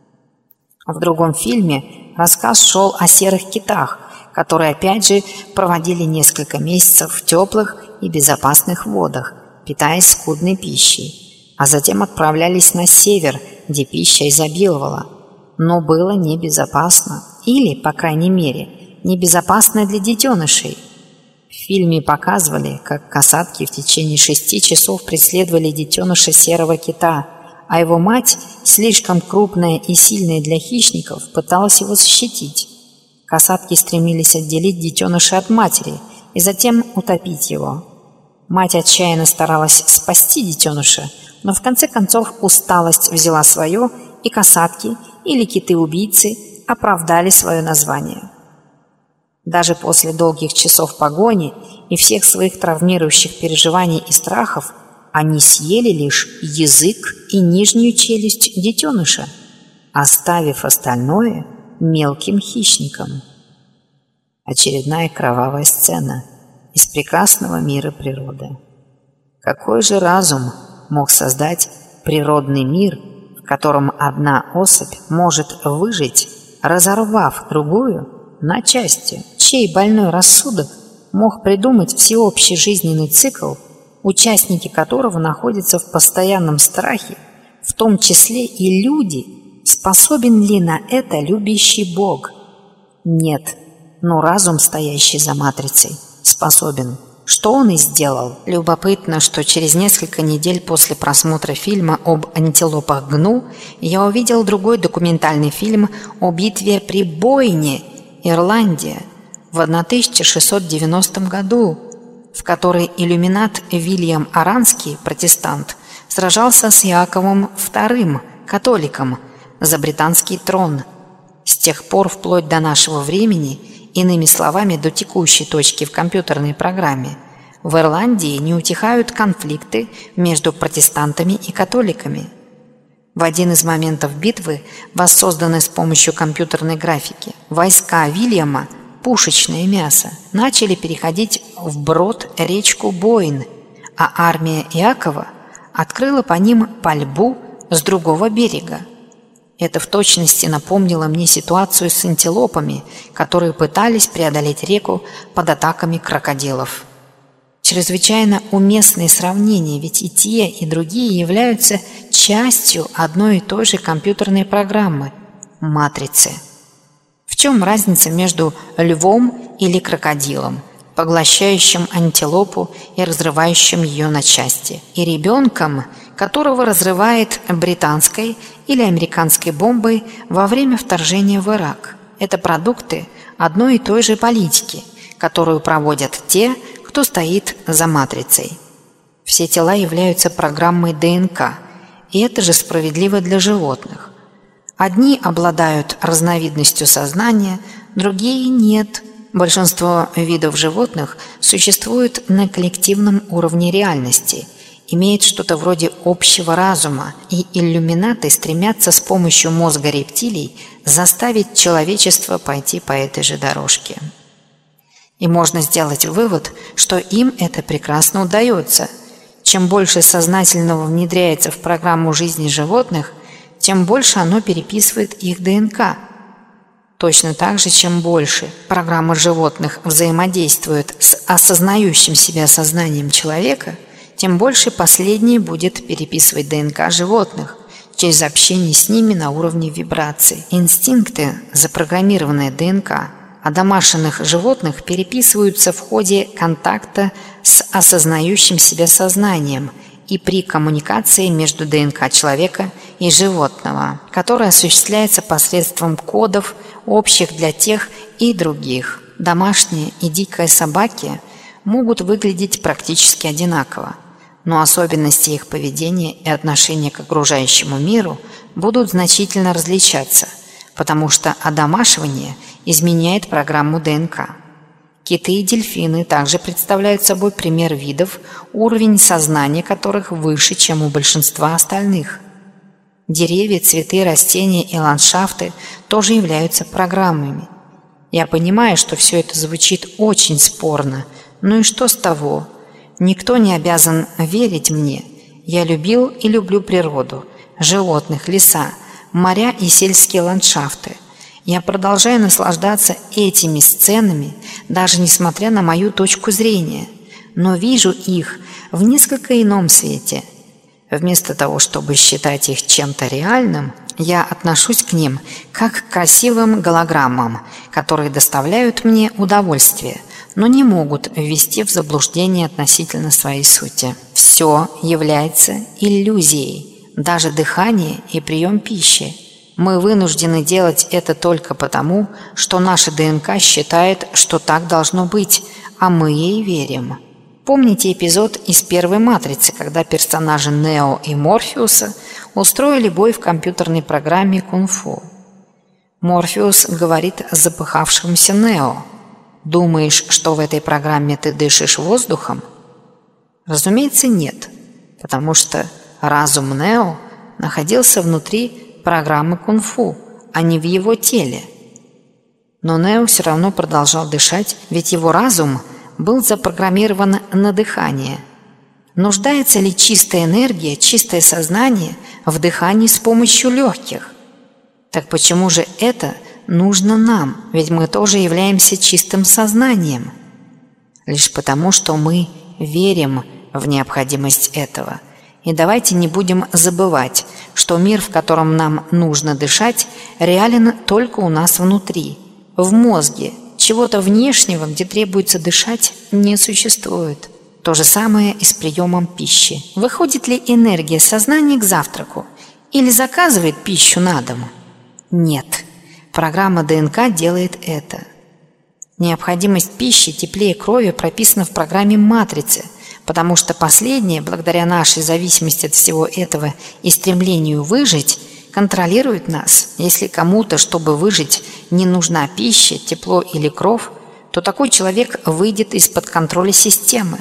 В другом фильме рассказ шел о серых китах, которые опять же проводили несколько месяцев в теплых и безопасных водах, питаясь скудной пищей, а затем отправлялись на север, где пища изобиловала. Но было небезопасно, или, по крайней мере, небезопасно для детенышей. В фильме показывали, как касатки в течение шести часов преследовали детеныша серого кита, а его мать, слишком крупная и сильная для хищников, пыталась его защитить. Касатки стремились отделить детеныша от матери и затем утопить его. Мать отчаянно старалась спасти детеныша, но в конце концов усталость взяла свое, и касатки, или киты-убийцы, оправдали свое название. Даже после долгих часов погони и всех своих травмирующих переживаний и страхов они съели лишь язык и нижнюю челюсть детеныша, оставив остальное мелким хищникам. Очередная кровавая сцена из прекрасного мира природы. Какой же разум мог создать природный мир, в котором одна особь может выжить, разорвав другую на части? Чей больной рассудок мог придумать всеобщий жизненный цикл, участники которого находятся в постоянном страхе, в том числе и люди? Способен ли на это любящий Бог? Нет, но разум, стоящий за матрицей, способен. Что он и сделал. Любопытно, что через несколько недель после просмотра фильма об антилопах Гну я увидел другой документальный фильм о битве при Бойне, Ирландия, в тысяча шестьсот девяностом году, в которой иллюминат Вильям Аранский, протестант, сражался с Иаковом вторым, католиком, за британский трон. С тех пор, вплоть до нашего времени, иными словами, до текущей точки в компьютерной программе, в Ирландии не утихают конфликты между протестантами и католиками. В один из моментов битвы, воссозданной с помощью компьютерной графики, войска Вильяма, пушечное мясо, начали переходить вброд речку Бойн, а армия Иакова открыла по ним пальбу с другого берега. Это в точности напомнило мне ситуацию с антилопами, которые пытались преодолеть реку под атаками крокодилов. Чрезвычайно уместные сравнения, ведь и те, и другие являются частью одной и той же компьютерной программы – матрицы. В чем разница между львом или крокодилом, поглощающим антилопу и разрывающим ее на части, и ребенком, которого разрывает британской или американской бомбой во время вторжения в Ирак? Это продукты одной и той же политики, которую проводят те, кто стоит за матрицей. Все тела являются программой ДНК, и это же справедливо для животных. Одни обладают разновидностью сознания, другие нет. Большинство видов животных существует на коллективном уровне реальности, имеет что-то вроде общего разума, и иллюминаты стремятся с помощью мозга рептилий заставить человечество пойти по этой же дорожке. И можно сделать вывод, что им это прекрасно удается. Чем больше сознательного внедряется в программу жизни животных, тем больше оно переписывает их ДНК. Точно так же, чем больше программа животных взаимодействует с осознающим себя сознанием человека, тем больше последний будет переписывать ДНК животных через общение с ними на уровне вибраций. Инстинкты, запрограммированные ДНК, одомашенных животных переписываются в ходе контакта с осознающим себя сознанием и при коммуникации между ДНК человека и животного, которая осуществляется посредством кодов, общих для тех и других. Домашние и дикие собаки могут выглядеть практически одинаково, но особенности их поведения и отношения к окружающему миру будут значительно различаться, потому что одомашивание изменяет программу ДНК. Киты и дельфины также представляют собой пример видов, уровень сознания которых выше, чем у большинства остальных. Деревья, цветы, растения и ландшафты тоже являются программами. Я понимаю, что все это звучит очень спорно, ну и что с того? Никто не обязан верить мне. Я любил и люблю природу, животных, леса, моря и сельские ландшафты. Я продолжаю наслаждаться этими сценами, даже несмотря на мою точку зрения, но вижу их в несколько ином свете. Вместо того, чтобы считать их чем-то реальным, я отношусь к ним как к красивым голограммам, которые доставляют мне удовольствие, но не могут ввести в заблуждение относительно своей сути. Все является иллюзией, даже дыхание и прием пищи. Мы вынуждены делать это только потому, что наша ДНК считает, что так должно быть, а мы ей верим. Помните эпизод из первой «Матрицы», когда персонажи Нео и Морфеуса устроили бой в компьютерной программе кунг-фу? Морфеус говорит запыхавшемуся Нео: «Думаешь, что в этой программе ты дышишь воздухом?» Разумеется, нет, потому что разум Нео находился внутри программы кунг-фу, а не в его теле. Но Нео все равно продолжал дышать, ведь его разум был запрограммирован на дыхание. Нуждается ли чистая энергия, чистое сознание в дыхании с помощью легких? Так почему же это нужно нам? Ведь мы тоже являемся чистым сознанием. Лишь потому, что мы верим в необходимость этого. И давайте не будем забывать, что мир, в котором нам нужно дышать, реален только у нас внутри, в мозге. Чего-то внешнего, где требуется дышать, не существует. То же самое и с приемом пищи. Выходит ли энергия сознания к завтраку? Или заказывает пищу на дом? Нет. Программа ДНК делает это. Необходимость пищи теплее крови прописана в программе «Матрицы», потому что последняя, благодаря нашей зависимости от всего этого и стремлению выжить, контролирует нас. Если кому-то, чтобы выжить, не нужна пища, тепло или кровь, то такой человек выйдет из-под контроля системы.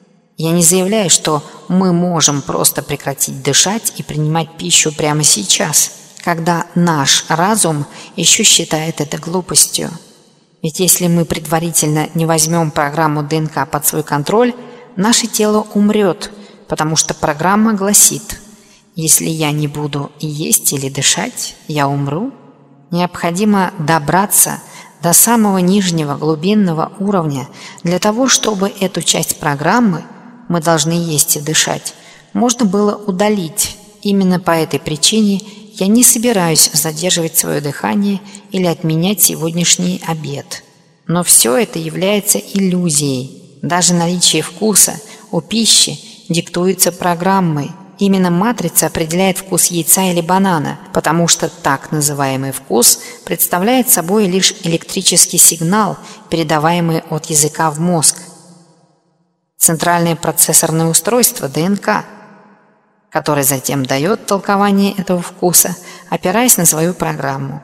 Я не заявляю, что мы можем просто прекратить дышать и принимать пищу прямо сейчас, когда наш разум еще считает это глупостью. Ведь если мы предварительно не возьмем программу ДНК под свой контроль, наше тело умрет, потому что программа гласит: если я не буду есть или дышать, я умру. Необходимо добраться до самого нижнего глубинного уровня для того, чтобы эту часть программы «мы должны есть и дышать» можно было удалить. Именно по этой причине я не собираюсь задерживать свое дыхание или отменять сегодняшний обед. Но все это является иллюзией. Даже наличие вкуса у пищи диктуется программой. Именно матрица определяет вкус яйца или банана, потому что так называемый вкус представляет собой лишь электрический сигнал, передаваемый от языка в мозг. центральное процессорное устройство ДНК, которое затем дает толкование этого вкуса, опираясь на свою программу.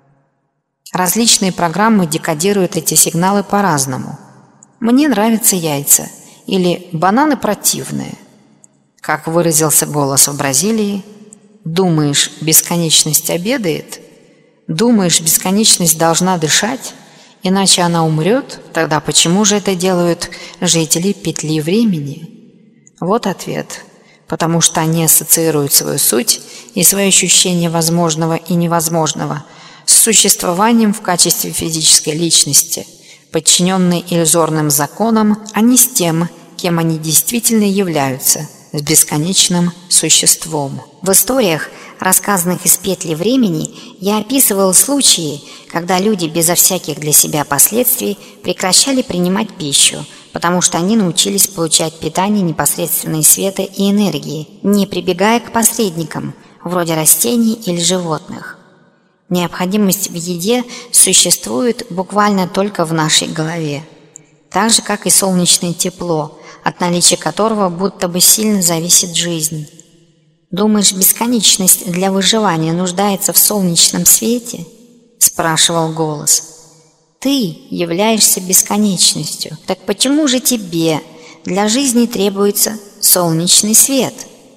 Различные программы декодируют эти сигналы по-разному. «Мне нравятся яйца» или «бананы противные». Как выразился голос в Бразилии: «Думаешь, бесконечность обедает? Думаешь, бесконечность должна дышать? Иначе она умрет? Тогда почему же это делают жители петли времени?» Вот ответ. Потому что они ассоциируют свою суть и свои ощущения возможного и невозможного с существованием в качестве физической личности, подчиненной иллюзорным законам, а не с тем, кем они действительно являются, с бесконечным существом. В историях, рассказанных из петли времени, я описывал случаи, когда люди безо всяких для себя последствий прекращали принимать пищу, потому что они научились получать питание непосредственно из света и энергии, не прибегая к посредникам, вроде растений или животных. Необходимость в еде существует буквально только в нашей голове, так же, как и солнечное тепло, от наличия которого будто бы сильно зависит жизнь. «Думаешь, бесконечность для выживания нуждается в солнечном свете?» – спрашивал голос. «Ты являешься бесконечностью. Так почему же тебе для жизни требуется солнечный свет?»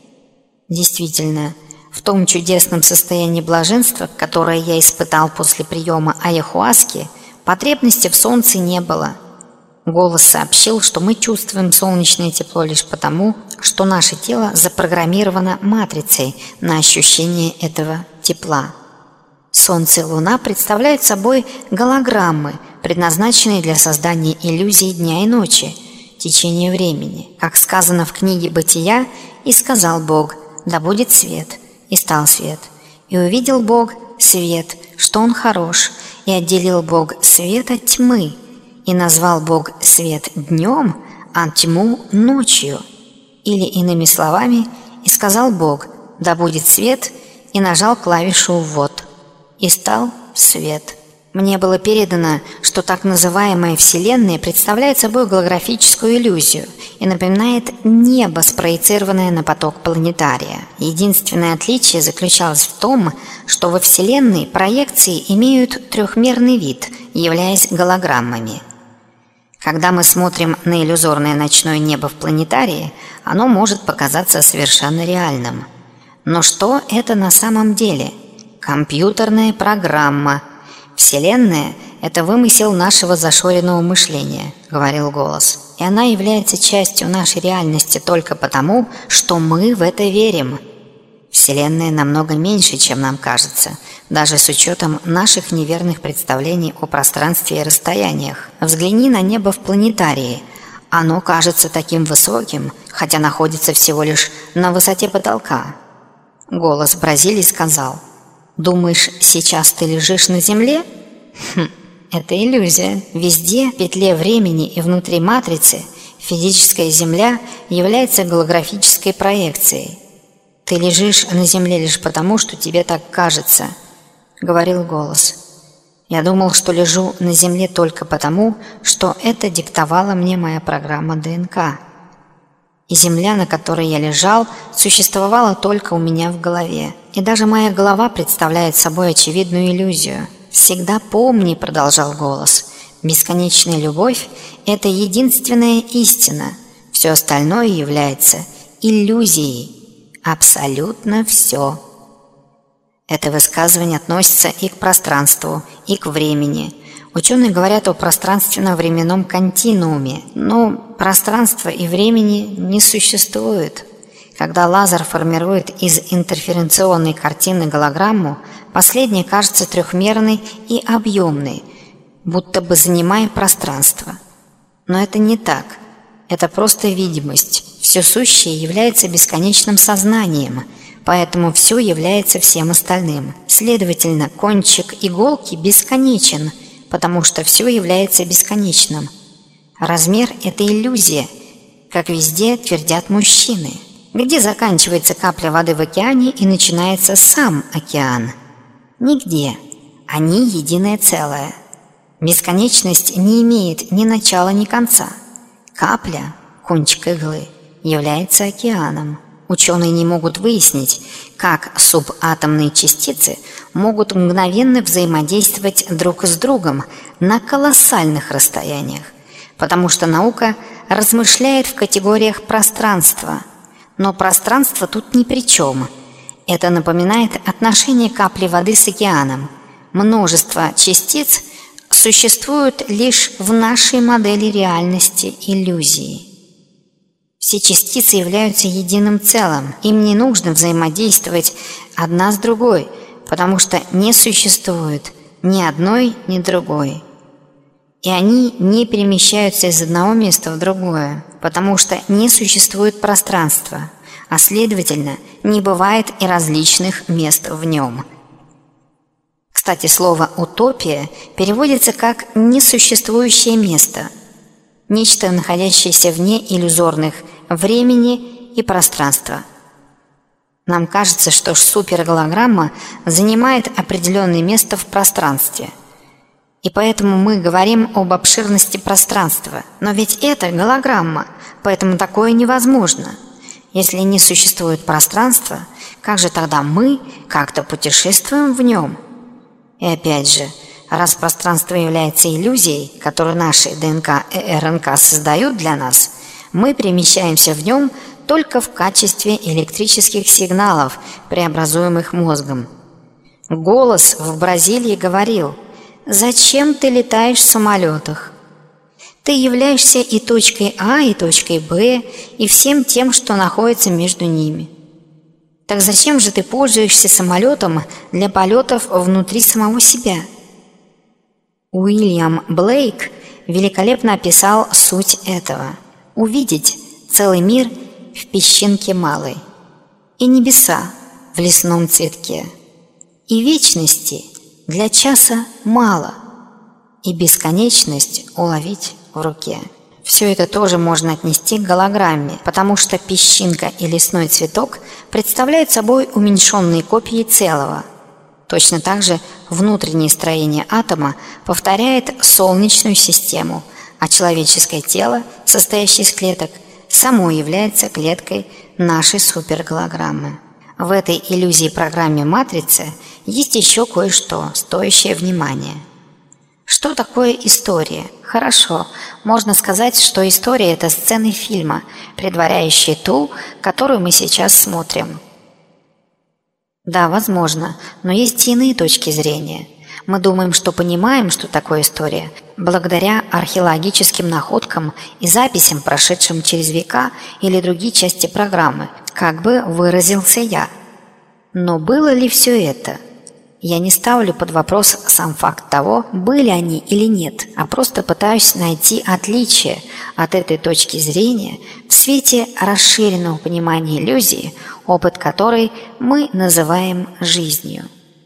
Действительно, в том чудесном состоянии блаженства, которое я испытал после приема аяхуаски, потребности в солнце не было. Голос сообщил, что мы чувствуем солнечное тепло лишь потому, что наше тело запрограммировано матрицей на ощущение этого тепла. Солнце и Луна представляют собой голограммы, предназначенные для создания иллюзий дня и ночи, течения времени. Как сказано в книге «Бытия», «И сказал Бог: да будет свет, и стал свет. И увидел Бог свет, что он хорош, и отделил Бог свет от тьмы, и назвал Бог свет днем, а тьму ночью». Или иными словами, «И сказал Бог: да будет свет», и нажал клавишу «ввод». И стал свет. Мне было передано, что так называемая Вселенная представляет собой голографическую иллюзию и напоминает небо, спроецированное на поток планетария. Единственное отличие заключалось в том, что во Вселенной проекции имеют трехмерный вид, являясь голограммами. Когда мы смотрим на иллюзорное ночное небо в планетарии, оно может показаться совершенно реальным. Но что это на самом деле? Компьютерная программа. Вселенная – это вымысел нашего зашоренного мышления, говорил голос. И она является частью нашей реальности только потому, что мы в это верим. Вселенная намного меньше, чем нам кажется, даже с учетом наших неверных представлений о пространстве и расстояниях. Взгляни на небо в планетарии. Оно кажется таким высоким, хотя находится всего лишь на высоте потолка. Голос Бразилии сказал: «Думаешь, сейчас ты лежишь на Земле? Хм, это иллюзия. Везде, в петле времени и внутри матрицы, физическая Земля является голографической проекцией. Ты лежишь на Земле лишь потому, что тебе так кажется», — говорил голос. «Я думал, что лежу на Земле только потому, что это диктовала мне моя программа ДНК. И Земля, на которой я лежал, существовала только у меня в голове. И даже моя голова представляет собой очевидную иллюзию. Всегда помни, — продолжал голос, — бесконечная любовь — это единственная истина. Все остальное является иллюзией. Абсолютно все». Это высказывание относится и к пространству, и к времени. Ученые говорят о пространственно-временном континууме, но пространства и времени не существует. Когда лазер формирует из интерференционной картины голограмму, последняя кажется трехмерной и объемной, будто бы занимая пространство. Но это не так. Это просто видимость. Все сущее является бесконечным сознанием, поэтому все является всем остальным. Следовательно, кончик иголки бесконечен, потому что все является бесконечным. Размер – это иллюзия, как везде твердят мужчины. Где заканчивается капля воды в океане и начинается сам океан? Нигде. Они единое целое. Бесконечность не имеет ни начала, ни конца. Капля кончик иглы, является океаном. Ученые не могут выяснить, как субатомные частицы могут мгновенно взаимодействовать друг с другом на колоссальных расстояниях, потому что наука размышляет в категориях пространства. Но пространство тут ни при чем. Это напоминает отношение капли воды с океаном. Множество частиц существуют лишь в нашей модели реальности иллюзии. Все частицы являются единым целым. Им не нужно взаимодействовать одна с другой, потому что не существует ни одной, ни другой. И они не перемещаются из одного места в другое, потому что не существует пространства, а следовательно, не бывает и различных мест в нем. Кстати, слово «утопия» переводится как «несуществующее место», нечто, находящееся вне иллюзорных времени и пространства. Нам кажется, что суперголограмма занимает определенное место в пространстве, и поэтому мы говорим об обширности пространства. Но ведь это голограмма, поэтому такое невозможно. Если не существует пространства, как же тогда мы как-то путешествуем в нем? И опять же, раз пространство является иллюзией, которую наши ДНК и РНК создают для нас, мы перемещаемся в нем только в качестве электрических сигналов, преобразуемых мозгом. Голос в Бразилии говорил: «Зачем ты летаешь в самолетах? Ты являешься и точкой А, и точкой Б, и всем тем, что находится между ними. Так зачем же ты пользуешься самолетом для полетов внутри самого себя?» Уильям Блейк великолепно описал суть этого. Увидеть целый мир в песчинке малой, и небеса в лесном цветке, и вечности для часа мало, и бесконечность уловить в руке. Все это тоже можно отнести к голограмме, потому что песчинка и лесной цветок представляют собой уменьшенные копии целого. Точно так же внутреннее строение атома повторяет солнечную систему, а человеческое тело, состоящее из клеток, само является клеткой нашей суперголограммы. В этой иллюзии-программе матрицы есть еще кое-что, стоящее внимания. Что такое история? Хорошо, можно сказать, что история – это сцены фильма, предваряющие ту, которую мы сейчас смотрим. Да, возможно, но есть и иные точки зрения. Мы думаем, что понимаем, что такое история, благодаря археологическим находкам и записям, прошедшим через века или другие части программы, как бы выразился я. Но было ли все это? Я не ставлю под вопрос сам факт того, были они или нет, а просто пытаюсь найти отличие от этой точки зрения в свете расширенного понимания иллюзии, опыт которой мы называем жизнью.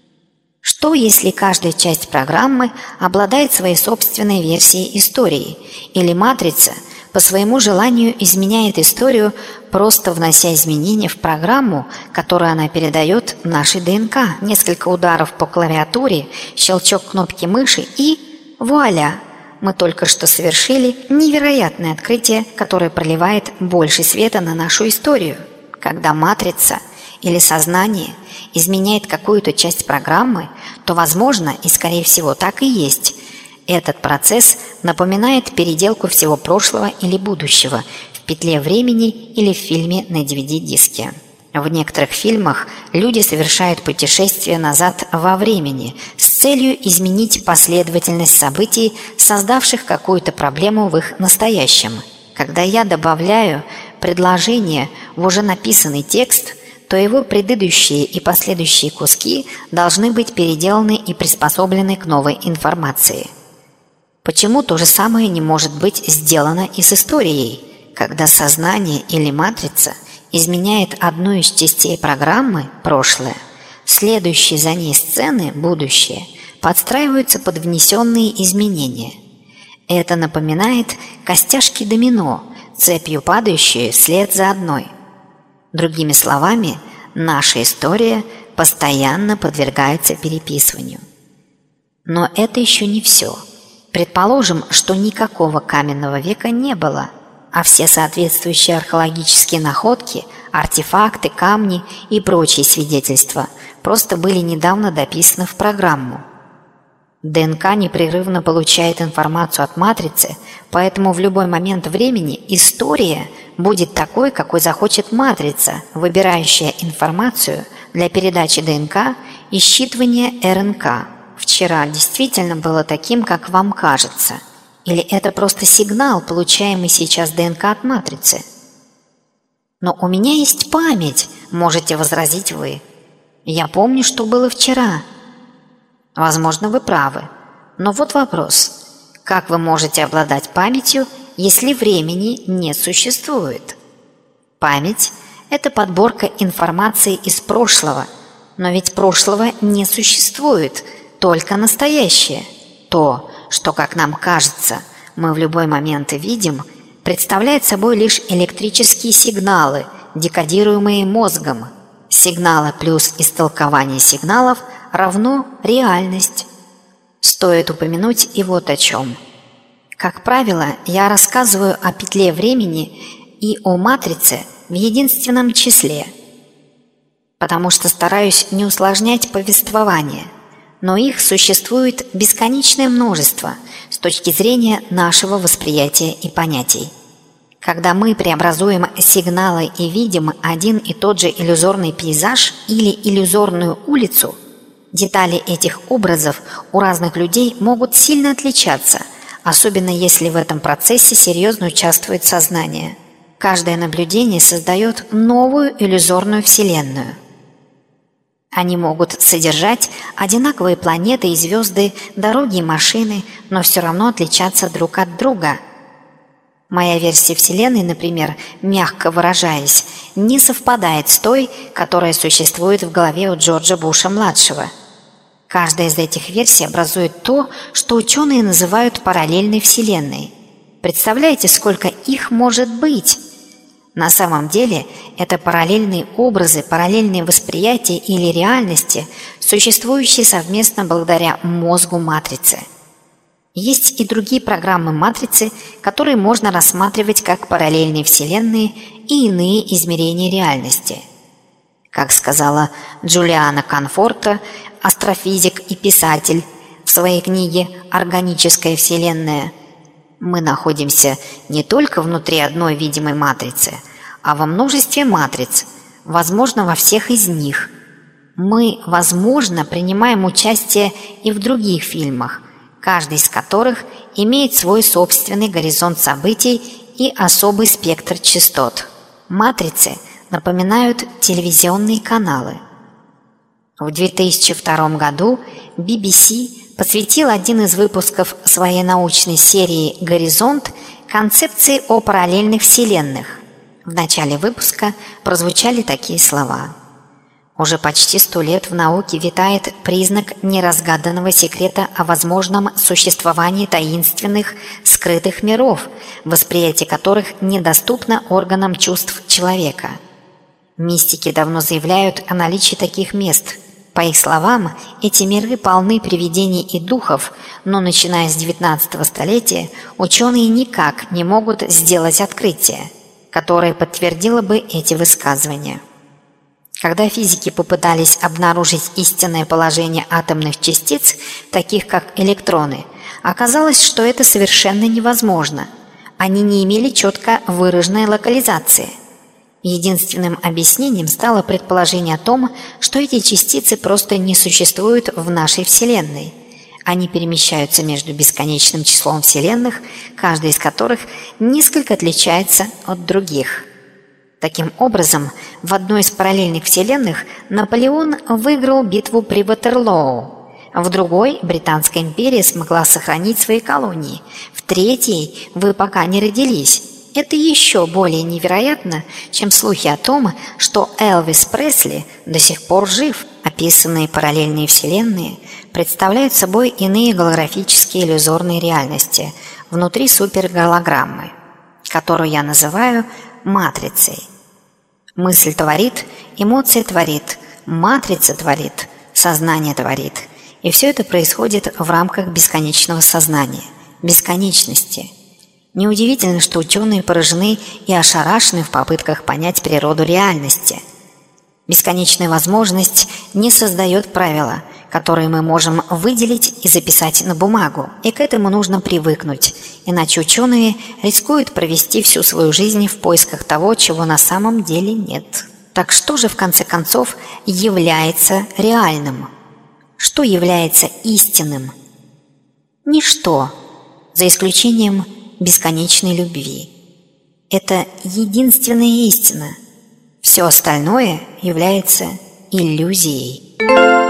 Что, если каждая часть программы обладает своей собственной версией истории, или матрица по своему желанию изменяет историю, просто внося изменения в программу, которую она передает нашей ДНК? Несколько ударов по клавиатуре, щелчок кнопки мыши и вуаля! Мы только что совершили невероятное открытие, которое проливает больше света на нашу историю. Когда матрица или сознание изменяет какую-то часть программы, то, возможно, и скорее всего так и есть, этот процесс напоминает переделку всего прошлого или будущего в петле времени или в фильме на ди ви ди-диске. В некоторых фильмах люди совершают путешествие назад во времени с целью изменить последовательность событий, создавших какую-то проблему в их настоящем. Когда я добавляю предложение в уже написанный текст, то его предыдущие и последующие куски должны быть переделаны и приспособлены к новой информации. Почему то же самое не может быть сделано и с историей? Когда сознание или матрица изменяет одну из частей программы, прошлое, следующие за ней сцены, будущее, подстраиваются под внесенные изменения. Это напоминает костяшки домино, цепью падающие вслед за одной. Другими словами, наша история постоянно подвергается переписыванию. Но это еще не все. Предположим, что никакого каменного века не было. а все соответствующие археологические находки, артефакты, камни и прочие свидетельства просто были недавно дописаны в программу. ДНК непрерывно получает информацию от матрицы, поэтому в любой момент времени история будет такой, какой захочет матрица, выбирающая информацию для передачи ДНК и считывания РНК. Вчера действительно было таким, как вам кажется? Или это просто сигнал, получаемый сейчас ДНК от матрицы? Но у меня есть память, можете возразить вы. Я помню, что было вчера. Возможно, вы правы. Но вот вопрос. Как вы можете обладать памятью, если времени не существует? Память – это подборка информации из прошлого. Но ведь прошлого не существует, только настоящее. То, что, как нам кажется, мы в любой момент видим, представляет собой лишь электрические сигналы, декодируемые мозгом. Сигналы плюс истолкование сигналов равно реальность. Стоит упомянуть и вот о чем. Как правило, я рассказываю о петле времени и о матрице в единственном числе, потому что стараюсь не усложнять повествование, но их существует бесконечное множество с точки зрения нашего восприятия и понятий. Когда мы преобразуем сигналы и видим один и тот же иллюзорный пейзаж или иллюзорную улицу, детали этих образов у разных людей могут сильно отличаться, особенно если в этом процессе серьезно участвует сознание. Каждое наблюдение создает новую иллюзорную вселенную. Они могут содержать одинаковые планеты и звезды, дороги и машины, но все равно отличаться друг от друга. Моя версия Вселенной, например, мягко выражаясь, не совпадает с той, которая существует в голове у Джорджа Буша-младшего. Каждая из этих версий образует то, что ученые называют параллельной Вселенной. Представляете, сколько их может быть? На самом деле, это параллельные образы, параллельные восприятия или реальности, существующие совместно благодаря мозгу матрицы. Есть и другие программы матрицы, которые можно рассматривать как параллельные вселенные и иные измерения реальности. Как сказала Джулиана Конфорто, астрофизик и писатель, в своей книге «Органическая вселенная», мы находимся не только внутри одной видимой матрицы, а во множестве матриц, возможно, во всех из них. Мы, возможно, принимаем участие и в других фильмах, каждый из которых имеет свой собственный горизонт событий и особый спектр частот. Матрицы напоминают телевизионные каналы. В две тысячи втором году би би си посвятил один из выпусков своей научной серии «Горизонт» концепции о параллельных вселенных. В начале выпуска прозвучали такие слова. Уже почти сто лет в науке витает признак неразгаданного секрета о возможном существовании таинственных, скрытых миров, восприятие которых недоступно органам чувств человека. Мистики давно заявляют о наличии таких мест. По их словам, эти миры полны привидений и духов, но начиная с девятнадцатого столетия ученые никак не могут сделать открытие, которое подтвердило бы эти высказывания. Когда физики попытались обнаружить истинное положение атомных частиц, таких как электроны, оказалось, что это совершенно невозможно. Они не имели четко выраженной локализации. Единственным объяснением стало предположение о том, что эти частицы просто не существуют в нашей Вселенной. Они перемещаются между бесконечным числом вселенных, каждая из которых несколько отличается от других. Таким образом, в одной из параллельных вселенных Наполеон выиграл битву при Ватерлоу, в другой Британская империя смогла сохранить свои колонии, в третьей вы пока не родились. Это еще более невероятно, чем слухи о том, что Элвис Пресли до сих пор жив. Описанные параллельные вселенные представляют собой иные голографические иллюзорные реальности внутри суперголограммы, которую я называю матрицей. Мысль творит, эмоция творит, матрица творит, сознание творит. И все это происходит в рамках бесконечного сознания, бесконечности. Неудивительно, что ученые поражены и ошарашены в попытках понять природу реальности. Бесконечная возможность не создает правила, которые мы можем выделить и записать на бумагу, и к этому нужно привыкнуть, иначе ученые рискуют провести всю свою жизнь в поисках того, чего на самом деле нет. Так что же в конце концов является реальным? Что является истинным? Ничто, за исключением бесконечной любви. Это единственная истина. Все остальное является иллюзией.